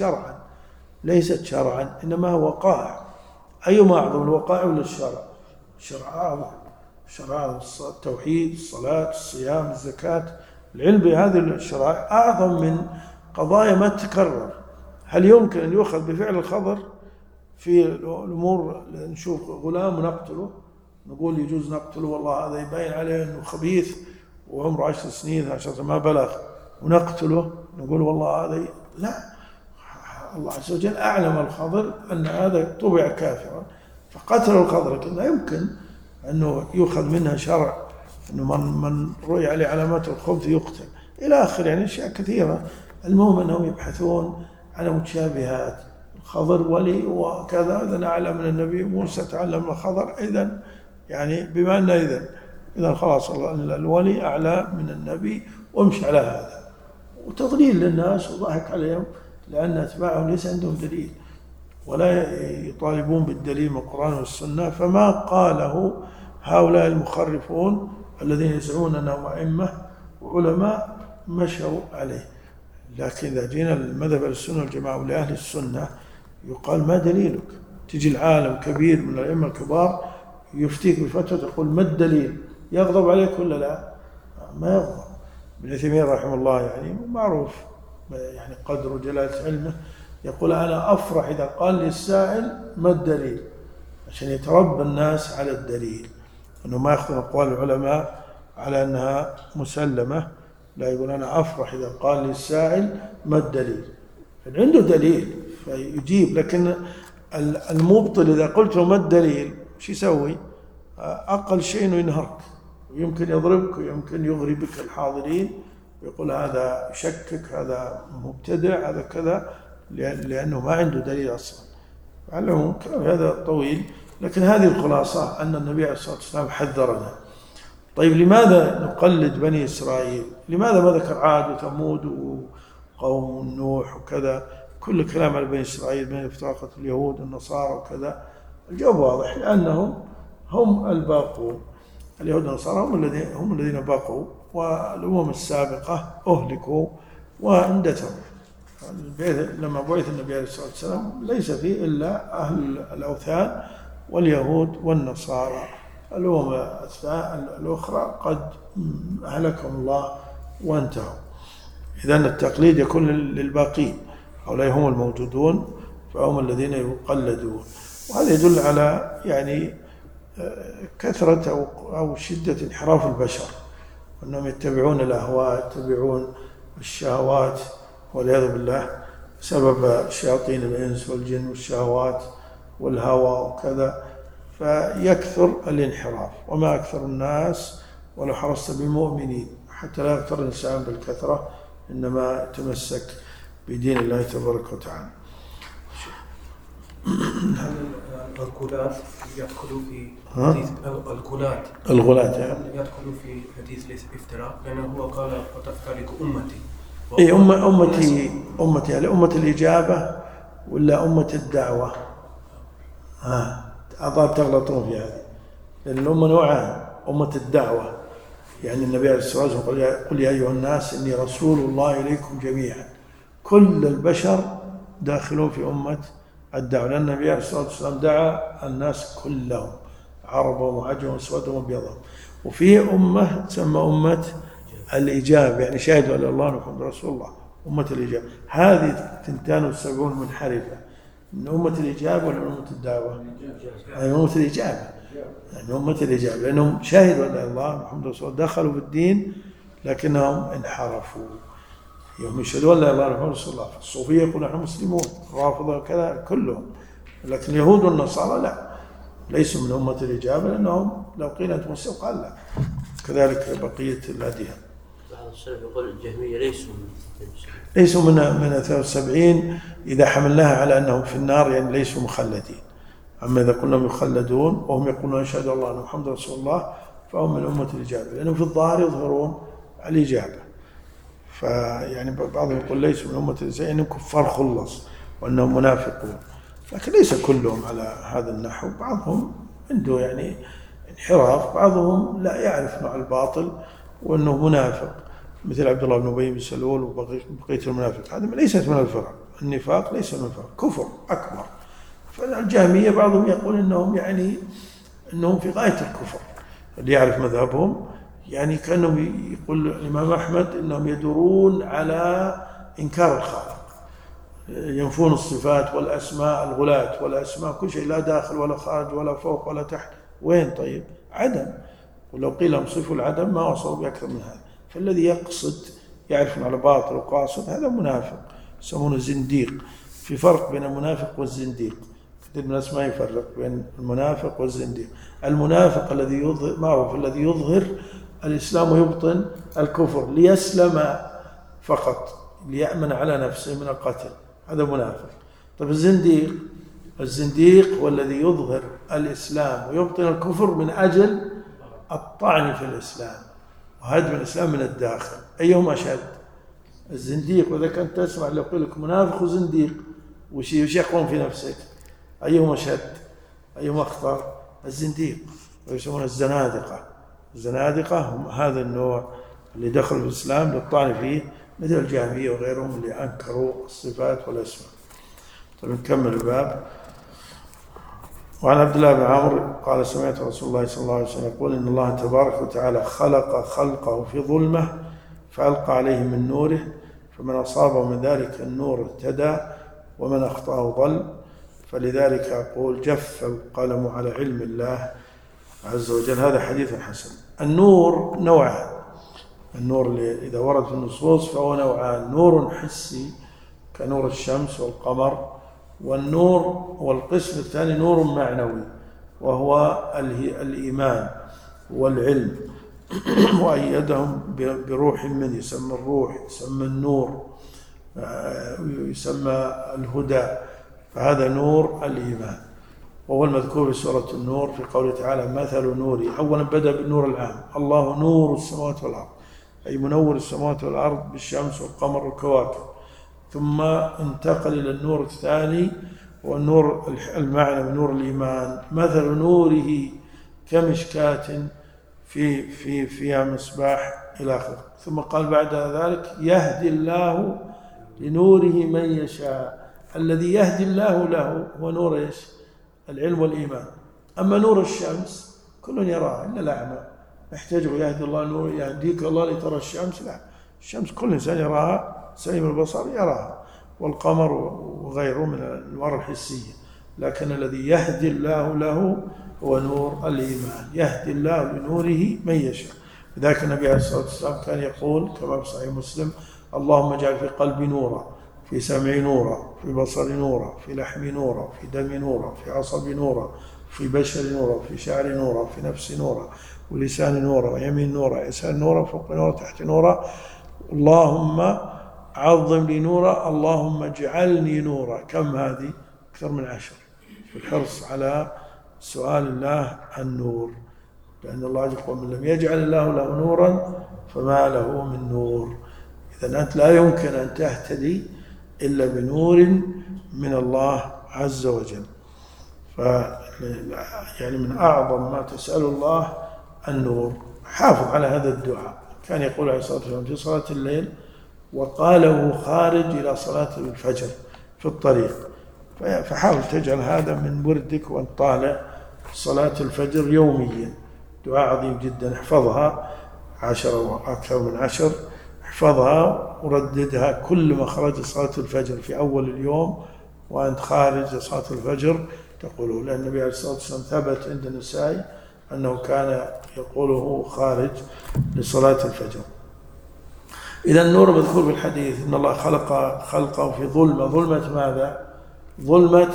Speaker 1: ليست شرعا إنما هو وقائع. أيما أعظم الوقائع ولا الشرع؟ الشرع أعظم. الشرع التوحيد، الصلاة، الصيام، الزكاة. العلم بهذه الشرائع أعظم من قضايا ما تتكرر. هل يمكن أن يؤخذ بفعل الخضر في الأمور؟ نشوف غلام ونقتله نقول يجوز نقتله، والله هذا يبين عليه أنه خبيث وعمره 10 سنين 10 ما بلغ ونقتله، نقول والله هذا لا. الله عز وجل أعلم الخضر أن هذا طبع كافرا فقتل الخضر، لكن لا يمكن أنه يؤخذ منها شرع أنه من رؤي عليه علامات الخبث يقتل إلى آخر، يعني أشياء كثيرة. المهم أنهم يبحثون على متشابهات. الخضر ولي وكذا، إذن أعلى من النبي، موسى تعلم الخضر، إذن يعني بما أن إذن خلاص الولي أعلى من النبي، وامشي على هذا. وتضليل للناس وضحك عليهم لأن أتباعهم ليس عندهم دليل ولا يطالبون بالدليل من القرآن والسنة. فما قاله هؤلاء المخرفون الذين يزعمون أنهم أئمة وعلماء مشوا عليه. لكن إذا جينا المذهب السنة والجماعة ولأهل السنة يقال ما دليلك؟ تجي العالم كبير من الأئمة الكبار يفتيك بفتوى تقول ما الدليل؟ يغضب عليك ولا لا؟ ما يغضب. ابن عثيمين رحمه الله يعني معروف يعني قدر وجلالة علمه، يقول أنا أفرح إذا قال للسائل ما الدليل، عشان يتربى الناس على الدليل، أنه ما يأخذ أقوال العلماء على أنها مسلمة. لا، يقول أنا أفرح إذا قال للسائل ما الدليل، عنده دليل فيجيب. لكن المبطل إذا قلت له ما الدليل وش يسوي؟ أقل شيء إنه ينهرك ويمكن يضربك ويمكن يغري بك الحاضرين ويقول هذا يشكك، هذا مبتدع، هذا كذا، لأنه ما عنده دليل أصلا. على العموم هذا طويل، لكن هذه الخلاصة أن النبي عليه الصلاة والسلام حذرنا. طيب لماذا نقلد بني إسرائيل؟ لماذا ما ذكر عاد وثمود وقوم نوح وكذا؟ كل كلام على بني إسرائيل بين افتراقة اليهود والنصارى وكذا. الجواب واضح، لأنهم هم الباقون. اليهود والنصارى هم الذين بقوا، والأمم السابقة أهلكوا واندثروا. لما بعث النبي عليه الصلاة والسلام ليس فيه إلا أهل الأوثان واليهود والنصارى. الأمم الأخرى قد أهلكهم الله وانتهوا. إذن التقليد يكون للباقين، هؤلاء هم الموجودون فهم الذين يقلدون. وهذا يدل على يعني كثرة أو شدة انحراف البشر، أنهم يتبعون الأهواء، يتبعون الشهوات والعياذ بالله، بسبب شياطين الإنس والجن والشهوات والهوى وكذا، فيكثر الانحراف. وما أكثر الناس ولو حرصت بالمؤمنين، حتى لا يغتر الإنسان بالكثرة، إنما يتمسك بدين الله تبارك وتعالى.
Speaker 3: الغلاة يدخل في حديث
Speaker 1: الغلاة يعني
Speaker 3: يدخل في حديث الافتراء، لأنه هو قال وتفترق أمتي.
Speaker 1: إيه أمتي يعني أمة الإجابة ولا أمة الدعوة؟ أعضاء تغلطون في هذه، لأن الأمة نوعان: أمة الدعوة يعني النبي عليه الصلاة والسلام قل يا أيها الناس إني رسول الله إليكم جميعا، كل البشر داخلون في أمة الدعوة، لأن النبي عليه الصلاة والسلام دعا الناس كلهم، عربهم وعجمهم واسودهم وابيضهم. وفي أمة تسمى أمة الإجابة، يعني شهدوا أن الله محمد رسول الله، أمة الإجابة. هذه 72 منحرفة، من أمة الإجابة ولا أمة الدعوة؟ يعني أمة الإجابة، يعني أمة الإجابة، لأنهم شهدوا أن الله محمد رسول الله، دخلوا في الدين لكنهم انحرفوا. يوم يشهدون أن لا إله إلا الله رسول الله. الصوفية يقولون نحن مسلمون، الرافضة كذا كلهم، لكن اليهود والنصارى لا، ليسوا من أمة الإجابة، لأنهم لو قيل أنت مسلم قال لا. كذلك بقية الأديان.
Speaker 2: بعض السلف يقول الجهمية
Speaker 1: ليسوا من 73 إذا حملناها على أنهم في النار، يعني ليسوا مخلدين. أما إذا قلنا يخلدون وهم يقولون أشهد الله أن محمد رسول الله، فهم من أمة الإجابة، لأنهم في الظاهر يظهرون الإجابة. فيعني بعضهم يقول ليسوا من أمة الإجابة، إنهم كفار خلص وأنهم منافقون، لكن ليس كلهم على هذا النحو. بعضهم عنده يعني انحراف، بعضهم لا يعرف نوع الباطل وأنه منافق، مثل عبد الله بن أبي بن سلول وبقية المنافق. هذا ليست من الفرق، النفاق ليس من الفرق، كفر أكبر. فالجهمية بعضهم يقول إنهم في غاية الكفر. اللي يعرف مذهبهم يعني كأنهم يقول الإمام أحمد إنهم يدورون على إنكار الخالق، ينفون الصفات والأسماء، الغلاة والأسماء كل شيء، لا داخل ولا خارج ولا فوق ولا تحت. وين طيب؟ عدم. ولو قيل لهم صفوا العدم ما وصلوا بأكثر من هذا. فالذي يقصد يعرف على باطل وقاصد هذا منافق، يسمونه زنديق. في فرق بين المنافق والزنديق، كثير من الناس ما يفرق بين المنافق والزنديق. المنافق الذي يظهر، معروف، الذي يظهر الإسلام ويبطن الكفر ليسلم فقط، ليأمن على نفسه من القتل، هذا منافق. طيب الزنديق هو الذي يظهر الإسلام ويبطن الكفر من أجل الطعن في الإسلام وهدم الإسلام من الداخل. أيهما أشد؟ الزنديق. وإذا كنت تسمع اللي يقول لك منافق وزنديق وش يقوم في نفسك؟ أيهما أشد؟ أيهما أخطر؟ الزنديق. ويسمون الزنادقة هم هذا النوع اللي دخلوا في الإسلام للطعن فيه، مثل الجهمية وغيرهم اللي أنكروا الصفات والأسماء. طيب نكمل الباب. وعن عبد الله بن عمرو قال سمعت رسول الله صلى الله عليه وسلم يقول إن الله تبارك وتعالى خلق خلقه في ظلمة فألقى عليه من نوره، فمن أصابه من ذلك النور اهتدى ومن أخطأه ضل. فلذلك أقول جف القلم على علم الله عز وجل. هذا حديث حسن. النور نوعان، النور اللي إذا ورد في النصوص فهو نوعان: نور حسي كنور الشمس والقمر، والنور والقسم الثاني نور معنوي وهو الإيمان والعلم. وأيدهم بروح منه، يسمى الروح، يسمى النور، يسمى الهدى. فهذا نور الإيمان، وهو المذكور في سورة النور في قوله تعالى مثل نوري. أولا بدأ بالنور العام، الله نور السماوات والأرض، أي منور السماوات والأرض بالشمس والقمر والكواكب. ثم انتقل إلى النور الثاني والنور المعنى من نور الإيمان، مثل نوره كمشكاة فيها مصباح إلى آخره. ثم قال بعد ذلك يهدي الله لنوره من يشاء. الذي يهدي الله له هو نور إيش؟ العلم والإيمان. أما نور الشمس كل يراه إلا الأعمى، يحتاج يهدي الله نور، يهديك الله لترى الشمس. لا، الشمس كل إنسان يراها سليم البصر يراها، والقمر وغيره من الأنوار الحسية. لكن الذي يهدي الله له هو نور الإيمان، يهدي الله بنوره من يشاء. لذلك النبي عليه الصلاة والسلام كان يقول كما في صحيح مسلم: اللهم اجعل في قلبي نورا، في سمعي نورا، في بصري نورا، في لحمي نورا، في دمي نورا، في عصبي نورا، في بشري نورا، في شعري نورا، في نفسي نورا، ولساني نورا، ويمين نورا، يسار نورا، فوق نورا، تحت نورا. اللهم عظم لي نورا، اللهم اجعلني نورا. كم هذه؟ أكثر من 10. في الحرص على سؤال الله النور، لأن الله يقول: من لم يجعل الله له نورا فما له من نور. إذن أنت لا يمكن أن تهتدي إلا بنور من الله عز وجل. يعني من أعظم ما تسأل الله النور. حافظ على هذا الدعاء، كان يقول عليه الصلاة والسلام في صلاة الليل، وقاله خارج إلى صلاة الفجر في الطريق. فحاول تجعل هذا من وردك وأن طالع صلاة الفجر يوميا. دعاء عظيم جدا، احفظها 10 وأكثر من 10، احفظها ورددها كل ما خرج صلاة الفجر في أول اليوم وأنت خارج صلاة الفجر تقوله، لأن النبي عليه الصلاة والسلام ثبت عند النسائي أنه كان يقوله خارج لصلاة الفجر. إذا النور مذكور في الحديث: إن الله خلق خلقه في ظلمة. ظلمة ماذا؟ ظلمة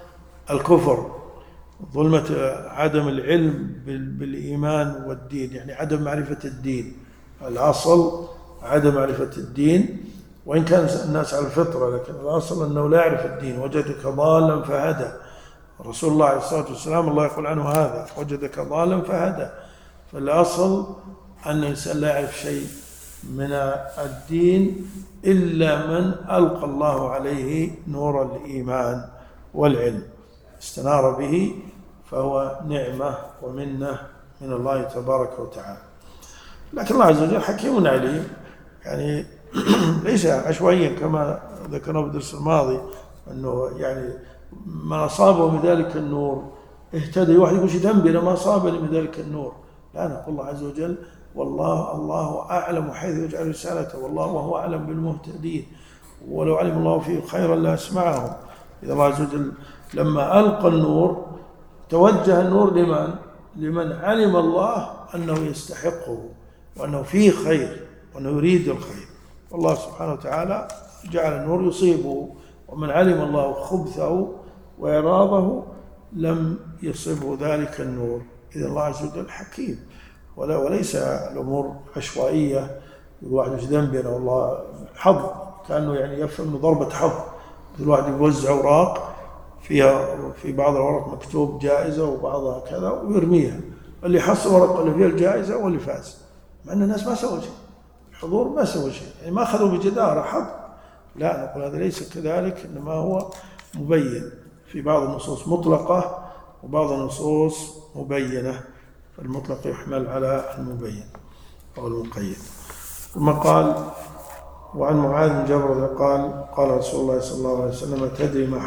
Speaker 1: الكفر، ظلمة عدم العلم بالإيمان والدين، يعني عدم معرفة الدين. الأصل عدم معرفة الدين، وإن كان الناس على الفطرة، لكن الأصل أنه لا يعرف الدين. وجدك ضالا فهدى. رسول الله عليه الصلاة والسلام الله يقول عنه هذا: وجدك ضالا فهدى. فالأصل أن الإنسان لا يعرف شيء من الدين إلا من ألقى الله عليه نور الإيمان والعلم، استنار به، فهو نعمة ومنة من الله تبارك وتعالى. لكن الله عز وجل حكيم عليم، يعني ليس عشوائيا كما ذكرنا في الدرس الماضي، أنه يعني ما أصابه من ذلك النور اهتدى. واحد يقول: ذنبي ما أصابني من ذلك النور. لا، نقول الله عز وجل: الله أعلم حيث يجعل رسالته، والله وهو أعلم بالمهتدين، ولو علم الله فيه خيرا لأسمعهم. إذا الله عز وجل لما ألقى النور توجه النور لمن علم الله أنه يستحقه، وأنه فيه خير، وأنه يريد الخير. والله سبحانه وتعالى جعل النور يصيبه، ومن علم الله خبثه وإراضه لم يصبه ذلك النور. إذا الله عز وجل حكيم، وليس الأمور عشوائية. الواحد مش ذنبنا والله حظ، كأنه يعني يفهم ضربة حظ. الواحد يوزع أوراق فيها، في بعض الأوراق مكتوب جائزة وبعضها كذا ويرميها، اللي حصل ورقة اللي فيها الجائزة واللي فاز، مع أن الناس ما سووا شيء، الحضور ما سووا شيء، يعني ما أخذوا بجدارة حظ. لا، نقول هذا ليس كذلك، إنما هو مبين في بعض النصوص مطلقة وبعض النصوص مبينة، فالمطلق يحمل على المبين أو المقيد. ثم قال: وعن معاذ بن جبر قال: قال رسول الله صلى الله عليه وسلم: تدري ما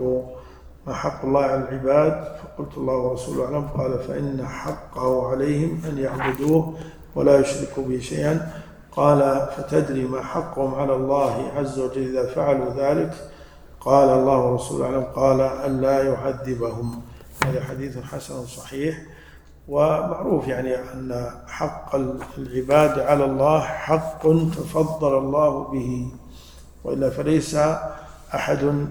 Speaker 1: حق الله على العباد؟ فقلت: الله ورسوله أعلم. قال: فإن حقه عليهم أن يعبدوه ولا يشركوا به شيئا. قال: فتدري ما حقهم على الله عز وجل إذا فعلوا ذلك؟ قال: الله ورسوله أعلم. قال: أن لا يعذبهم. هذا حديث حسن صحيح. ومعروف يعني أن حق العباد على الله حق تفضل الله به، وإلا فليس أحد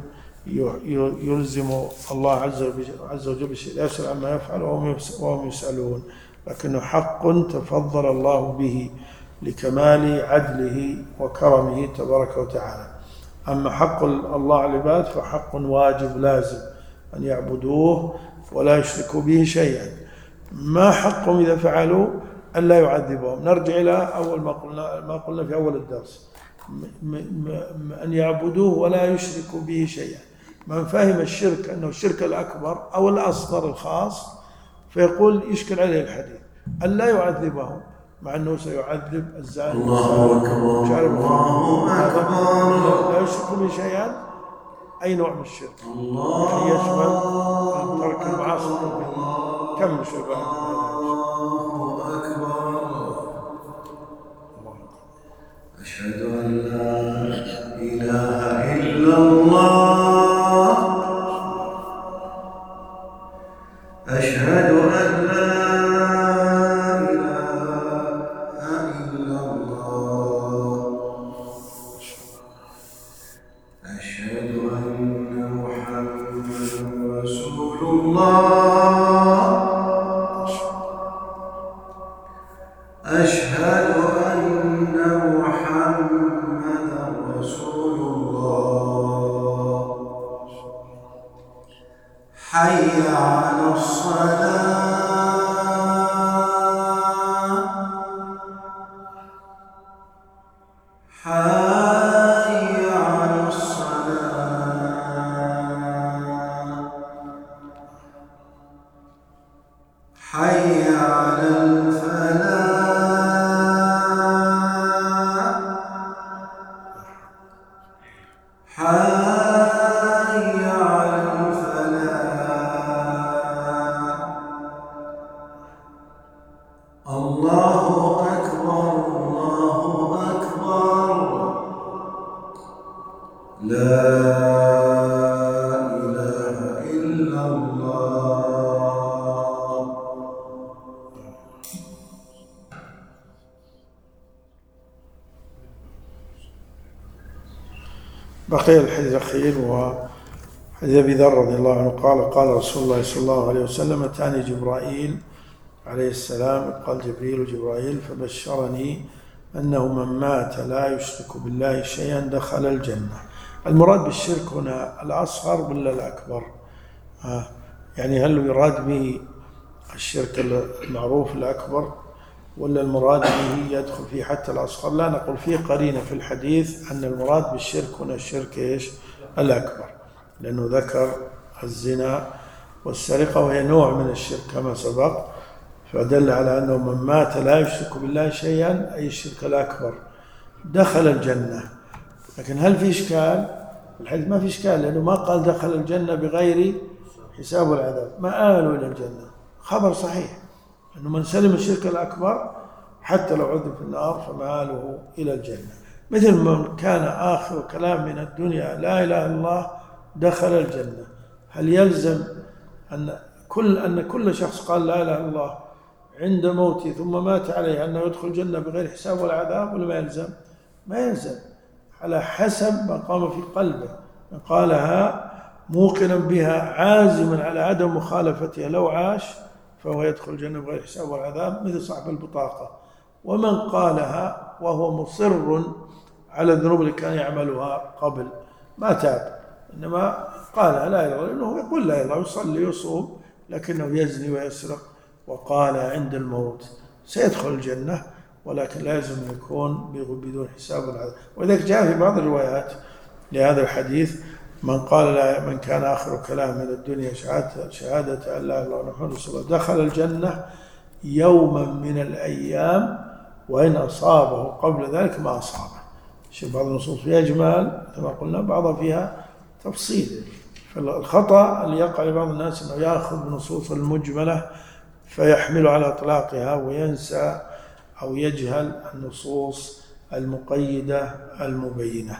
Speaker 1: يلزم الله عز وجل بشيء، لا يسأل عما يفعل وهم يسألون، لكنه حق تفضل الله به لكمال عدله وكرمه تبارك وتعالى. أما حق الله على العباد فحق واجب لازم أن يعبدوه ولا يشركوا به شيئا. ما حقهم إذا فعلوا؟ أن لا يعذبهم. نرجع إلى أول ما قلنا في أول الدرس: أن يعبدوه ولا يشركوا به شيئا. من فهم الشرك أنه الشرك الأكبر أو الأصغر الخاص فيقول يشكل عليه الحديث أن لا يعذبهم، مع أنه سيعذب الزاني لا يشركوا به شيئا. أي نوع من الشرك؟ يعني يشمل ترك المعاصي. كم شبه الله أكبر. أشهد أن لا
Speaker 4: أن محمدا رسول الله أشهد أن محمدا رسول الله حي على الصلاة حي على الصلاة حي على الفلاح حي على الفلاح الله أكبر الله أكبر لا إله إلا الله.
Speaker 1: بقي الحديث الأخير وهو حديث أبي ذر رضي الله عنه قال قال رسول الله صلى الله عليه وسلم أتاني جبرائيل عليه السلام قال جبريل جبرائيل فبشرني أنه من مات لا يشرك بالله شيئا دخل الجنة. المراد بالشرك هنا الأصغر ولا الأكبر؟ يعني هل يراد به الشرك المعروف الأكبر ولا المراد به يدخل فيه حتى الأصغر؟ لا، نقول فيه قرينة في الحديث أن المراد بالشرك هنا الشرك إيش؟ الأكبر، لأنه ذكر الزنا والسرقة وهي نوع من الشرك كما سبق، فدل على أنه من مات لا يشرك بالله شيئا أي الشرك الأكبر دخل الجنة. لكن هل في إشكال؟ الحديث ما في إشكال، لأنه ما قال دخل الجنة بغير حساب والعذاب، ما آلوا إلى الجنة، خبر صحيح أنه من سلم الشرك الأكبر حتى لو عذب في النار فمآله إلى الجنة. مثل من كان آخر كلام من الدنيا لا إله إلا الله دخل الجنة. هل يلزم أن كل شخص قال لا إله إلا الله عند موته ثم مات عليه أنه يدخل الجنة بغير حساب ولا عذاب، ولا ما يلزم؟ ما يلزم، على حسب ما قام في قلبه، من قالها موقنا بها عازما على عدم مخالفتها لو عاش فهو يدخل الجنة بغير حساب ولا عذاب، مثل صاحب البطاقة. ومن قالها وهو مصر على الذنوب اللي كان يعملها قبل ما تاب، إنما قالها لا إله إلا الله لأنه يقول لا إله إلا الله، يصلي ويصوم، لكنه يزني ويسرق وقال عند الموت سيدخل الجنة، ولكن لازم يكون بدون حساب ولا عذاب. ولذلك جاء في بعض الروايات لهذا الحديث من كان آخر كلام من الدنيا شهادة أن لا إله إلا الله محمد رسول الله دخل الجنة يوما من الأيام وإن أصابه قبل ذلك ما أصابه. شوف بعض النصوص فيها إجمال كما قلنا، بعضها فيها تفصيل. فالخطأ اللي يقع لبعض الناس أنه يأخذ بالنصوص المجملة فيحمل على إطلاقها وينسى أو يجهل النصوص المقيدة المبينة.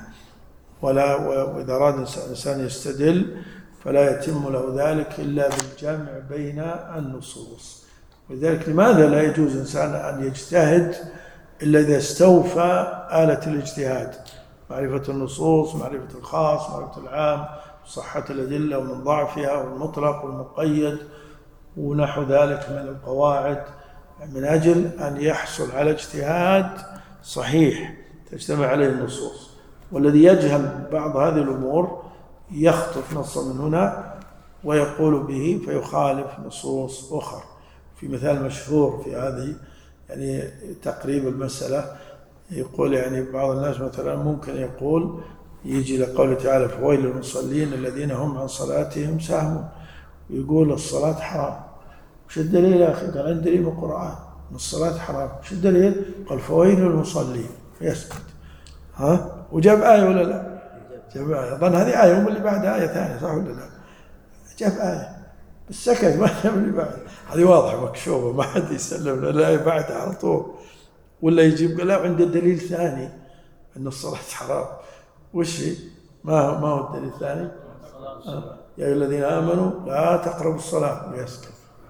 Speaker 1: وإذا أراد الإنسان يستدل فلا يتم له ذلك إلا بالجمع بين النصوص. ولذلك لماذا لا يجوز إنسان أن يجتهد إلا إذا استوفى آلة الاجتهاد، معرفة النصوص، معرفة الخاص، معرفة العام، صحة الأدلة ومن ضعفها والمطلق والمقيد ونحو ذلك من القواعد، من أجل أن يحصل على اجتهاد صحيح تجتمع عليه النصوص. والذي يجهل بعض هذه الأمور يخطف نصا من هنا ويقول به فيخالف نصوص أخرى. في مثال مشهور في هذه يعني تقريب المسألة، يقول يعني بعض الناس مثلا ممكن يقول يجي لقوله تعالى فويل للمصلين الذين هم عن صلاتهم ساهون، ويقول الصلاة حرام. وش الدليل يا أخي؟ قال عندي دليل من القرآن أن الصلاة حرام. وش الدليل؟ قال فويل للمصلين، فيسكت. وجاب آية ولا لا؟ جاب آية، ظن هذه آية اللي بعدها آية ثانية، صح ولا لا؟ جاب آية بس سكت، ما جاب اللي بعد. هذه واضحة مكشوفة، ما حد يسلم الآية بعدها على طول. ولا يجيب قال لا عنده دليل ثاني أن الصلاة حرام. وش هي؟ ما هو الدليل الثاني؟ يا أيها الذين آمنوا لا تقربوا الصلاة، ويسكت.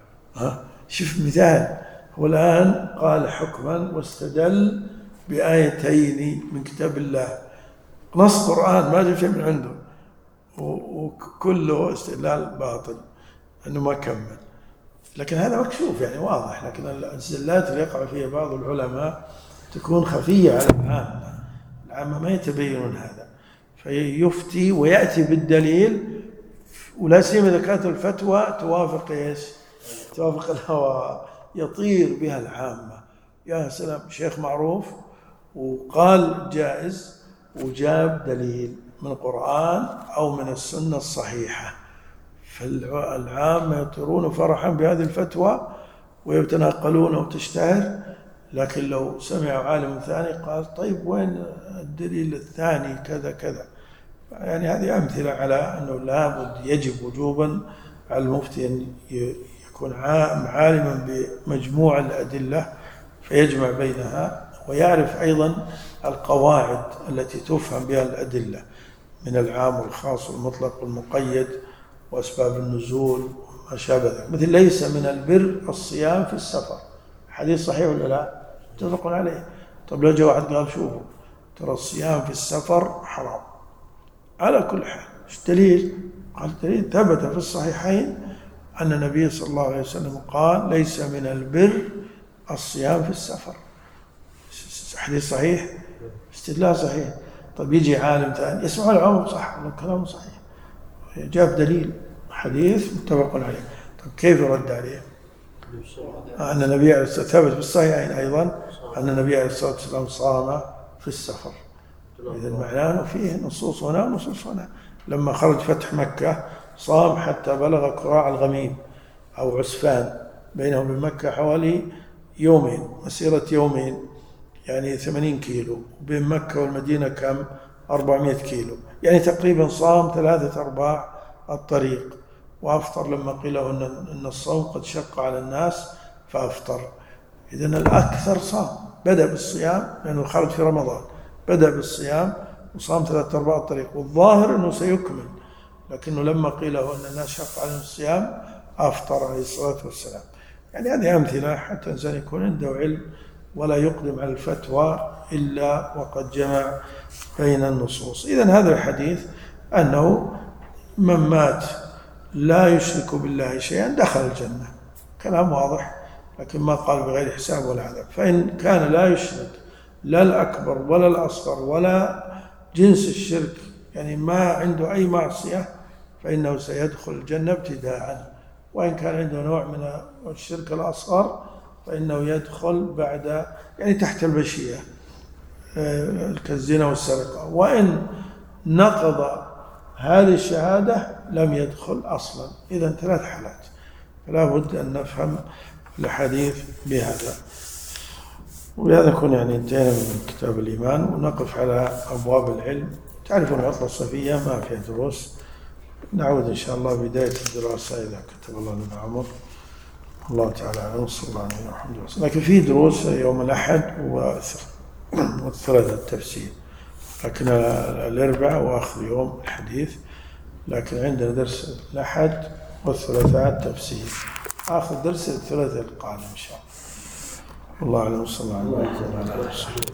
Speaker 1: شوف مثال، هو الآن قال حكما واستدل بآيتين من كتاب الله، نص قرآن ما جاء شيء من عنده، وكله استدلال باطل أنه ما كمل. لكن هذا مكشوف يعني واضح، لكن الزلات اللي يقع فيها بعض العلماء تكون خفية على العامة ما يتبينون هذا، فيفتي ويأتي بالدليل، ولا سيما إذا كانت الفتوى توافق إيش؟ توافق الهوى، يطير بها العامة. يا سلام، شيخ معروف وقال جائز وجاب دليل من القرآن أو من السنة الصحيحة، فالعامة يطيرون فرحا بهذه الفتوى ويتناقلون وتشتهر. لكن لو سمعوا عالم ثاني قال طيب وين الدليل الثاني كذا كذا، يعني هذه أمثلة على أنه لابد يجب وجوبا على المفتي أن يكون عالما بمجموع الأدلة فيجمع بينها، ويعرف أيضا القواعد التي تفهم بها الأدلة من العام والخاص والمطلق والمقيد وأسباب النزول وما شابه ذلك. مثل ليس من البر الصيام في السفر، حديث صحيح ولا لا؟ متفق عليه. طب لو جاء واحد قال شوفوا ترى الصيام في السفر حرام، على كل حال ايش الدليل؟ قال الدليل ثبت في الصحيحين أن النبي صلى الله عليه وسلم قال ليس من البر الصيام في السفر، حديث صحيح، استدلال صحيح. طب يجي عالم ثاني يسمع العمر صح والكلام صحيح، جاب دليل حديث متفق عليه، طب كيف يرد عليه؟ أن النبي عليه الصلاة والسلام ثبت في الصحيحين أيضا أن النبي عليه الصلاة والسلام صام في السفر، إذا معناه فيه نصوص هنا ونصوص هنا. لما خرج فتح مكة صام حتى بلغ كراع الغميم أو عسفان، بينهم من مكة حوالي يومين، مسيرة يومين، يعني 80 كيلو، بين مكة والمدينة كم؟ 400 كيلو، يعني تقريبا صام 3/4 الطريق، وأفطر لما قيل له أن الصوم قد شق على الناس فأفطر. إذن الأكثر صام، بدأ بالصيام لأنه خرج في رمضان، بدأ بالصيام وصام 3/4 الطريق، والظاهر أنه سيكمل، لكنه لما قيل له أن الناس شق عليهم الصيام أفطر عليه الصلاة والسلام. يعني هذه أمثلة حتى الإنسان يكون عنده علم ولا يقدم على الفتوى إلا وقد جمع بين النصوص. إذن هذا الحديث أنه من مات لا يشرك بالله شيئا دخل الجنة، كلام واضح، لكن ما قال بغير حساب ولا عذاب. فإن كان لا يشرك لا الأكبر ولا الأصغر ولا جنس الشرك، يعني ما عنده أي معصية، فإنه سيدخل الجنة ابتداءً. وإن كان عنده نوع من الشرك الأصغر فإنه يدخل بعد، يعني تحت المشيئة كالزنا والسرقة، وإن نقض هذه الشهادة لم يدخل أصلا. إذن 3 حالات، فلا بد أن نفهم الحديث بهذا. وبهذا نكون يعني انتهينا من كتاب الإيمان، ونقف على أبواب العلم. تعرفون العطلة الصيفية ما فيها دروس، نعود إن شاء الله بداية الدراسة إذا كتب الله لنا عمر. الله تعالى أعلم، صلى الله عليه وسلم. لكن في دروس يوم الأحد والثلاثاء التفسير، لكن الأربعاء وآخر يوم الحديث، لكن عندنا درس الأحد والثلاثاء التفسير، آخر درس الثلاثاء القادم إن شاء الله. الله أعلم، صلى الله عليه وسلم.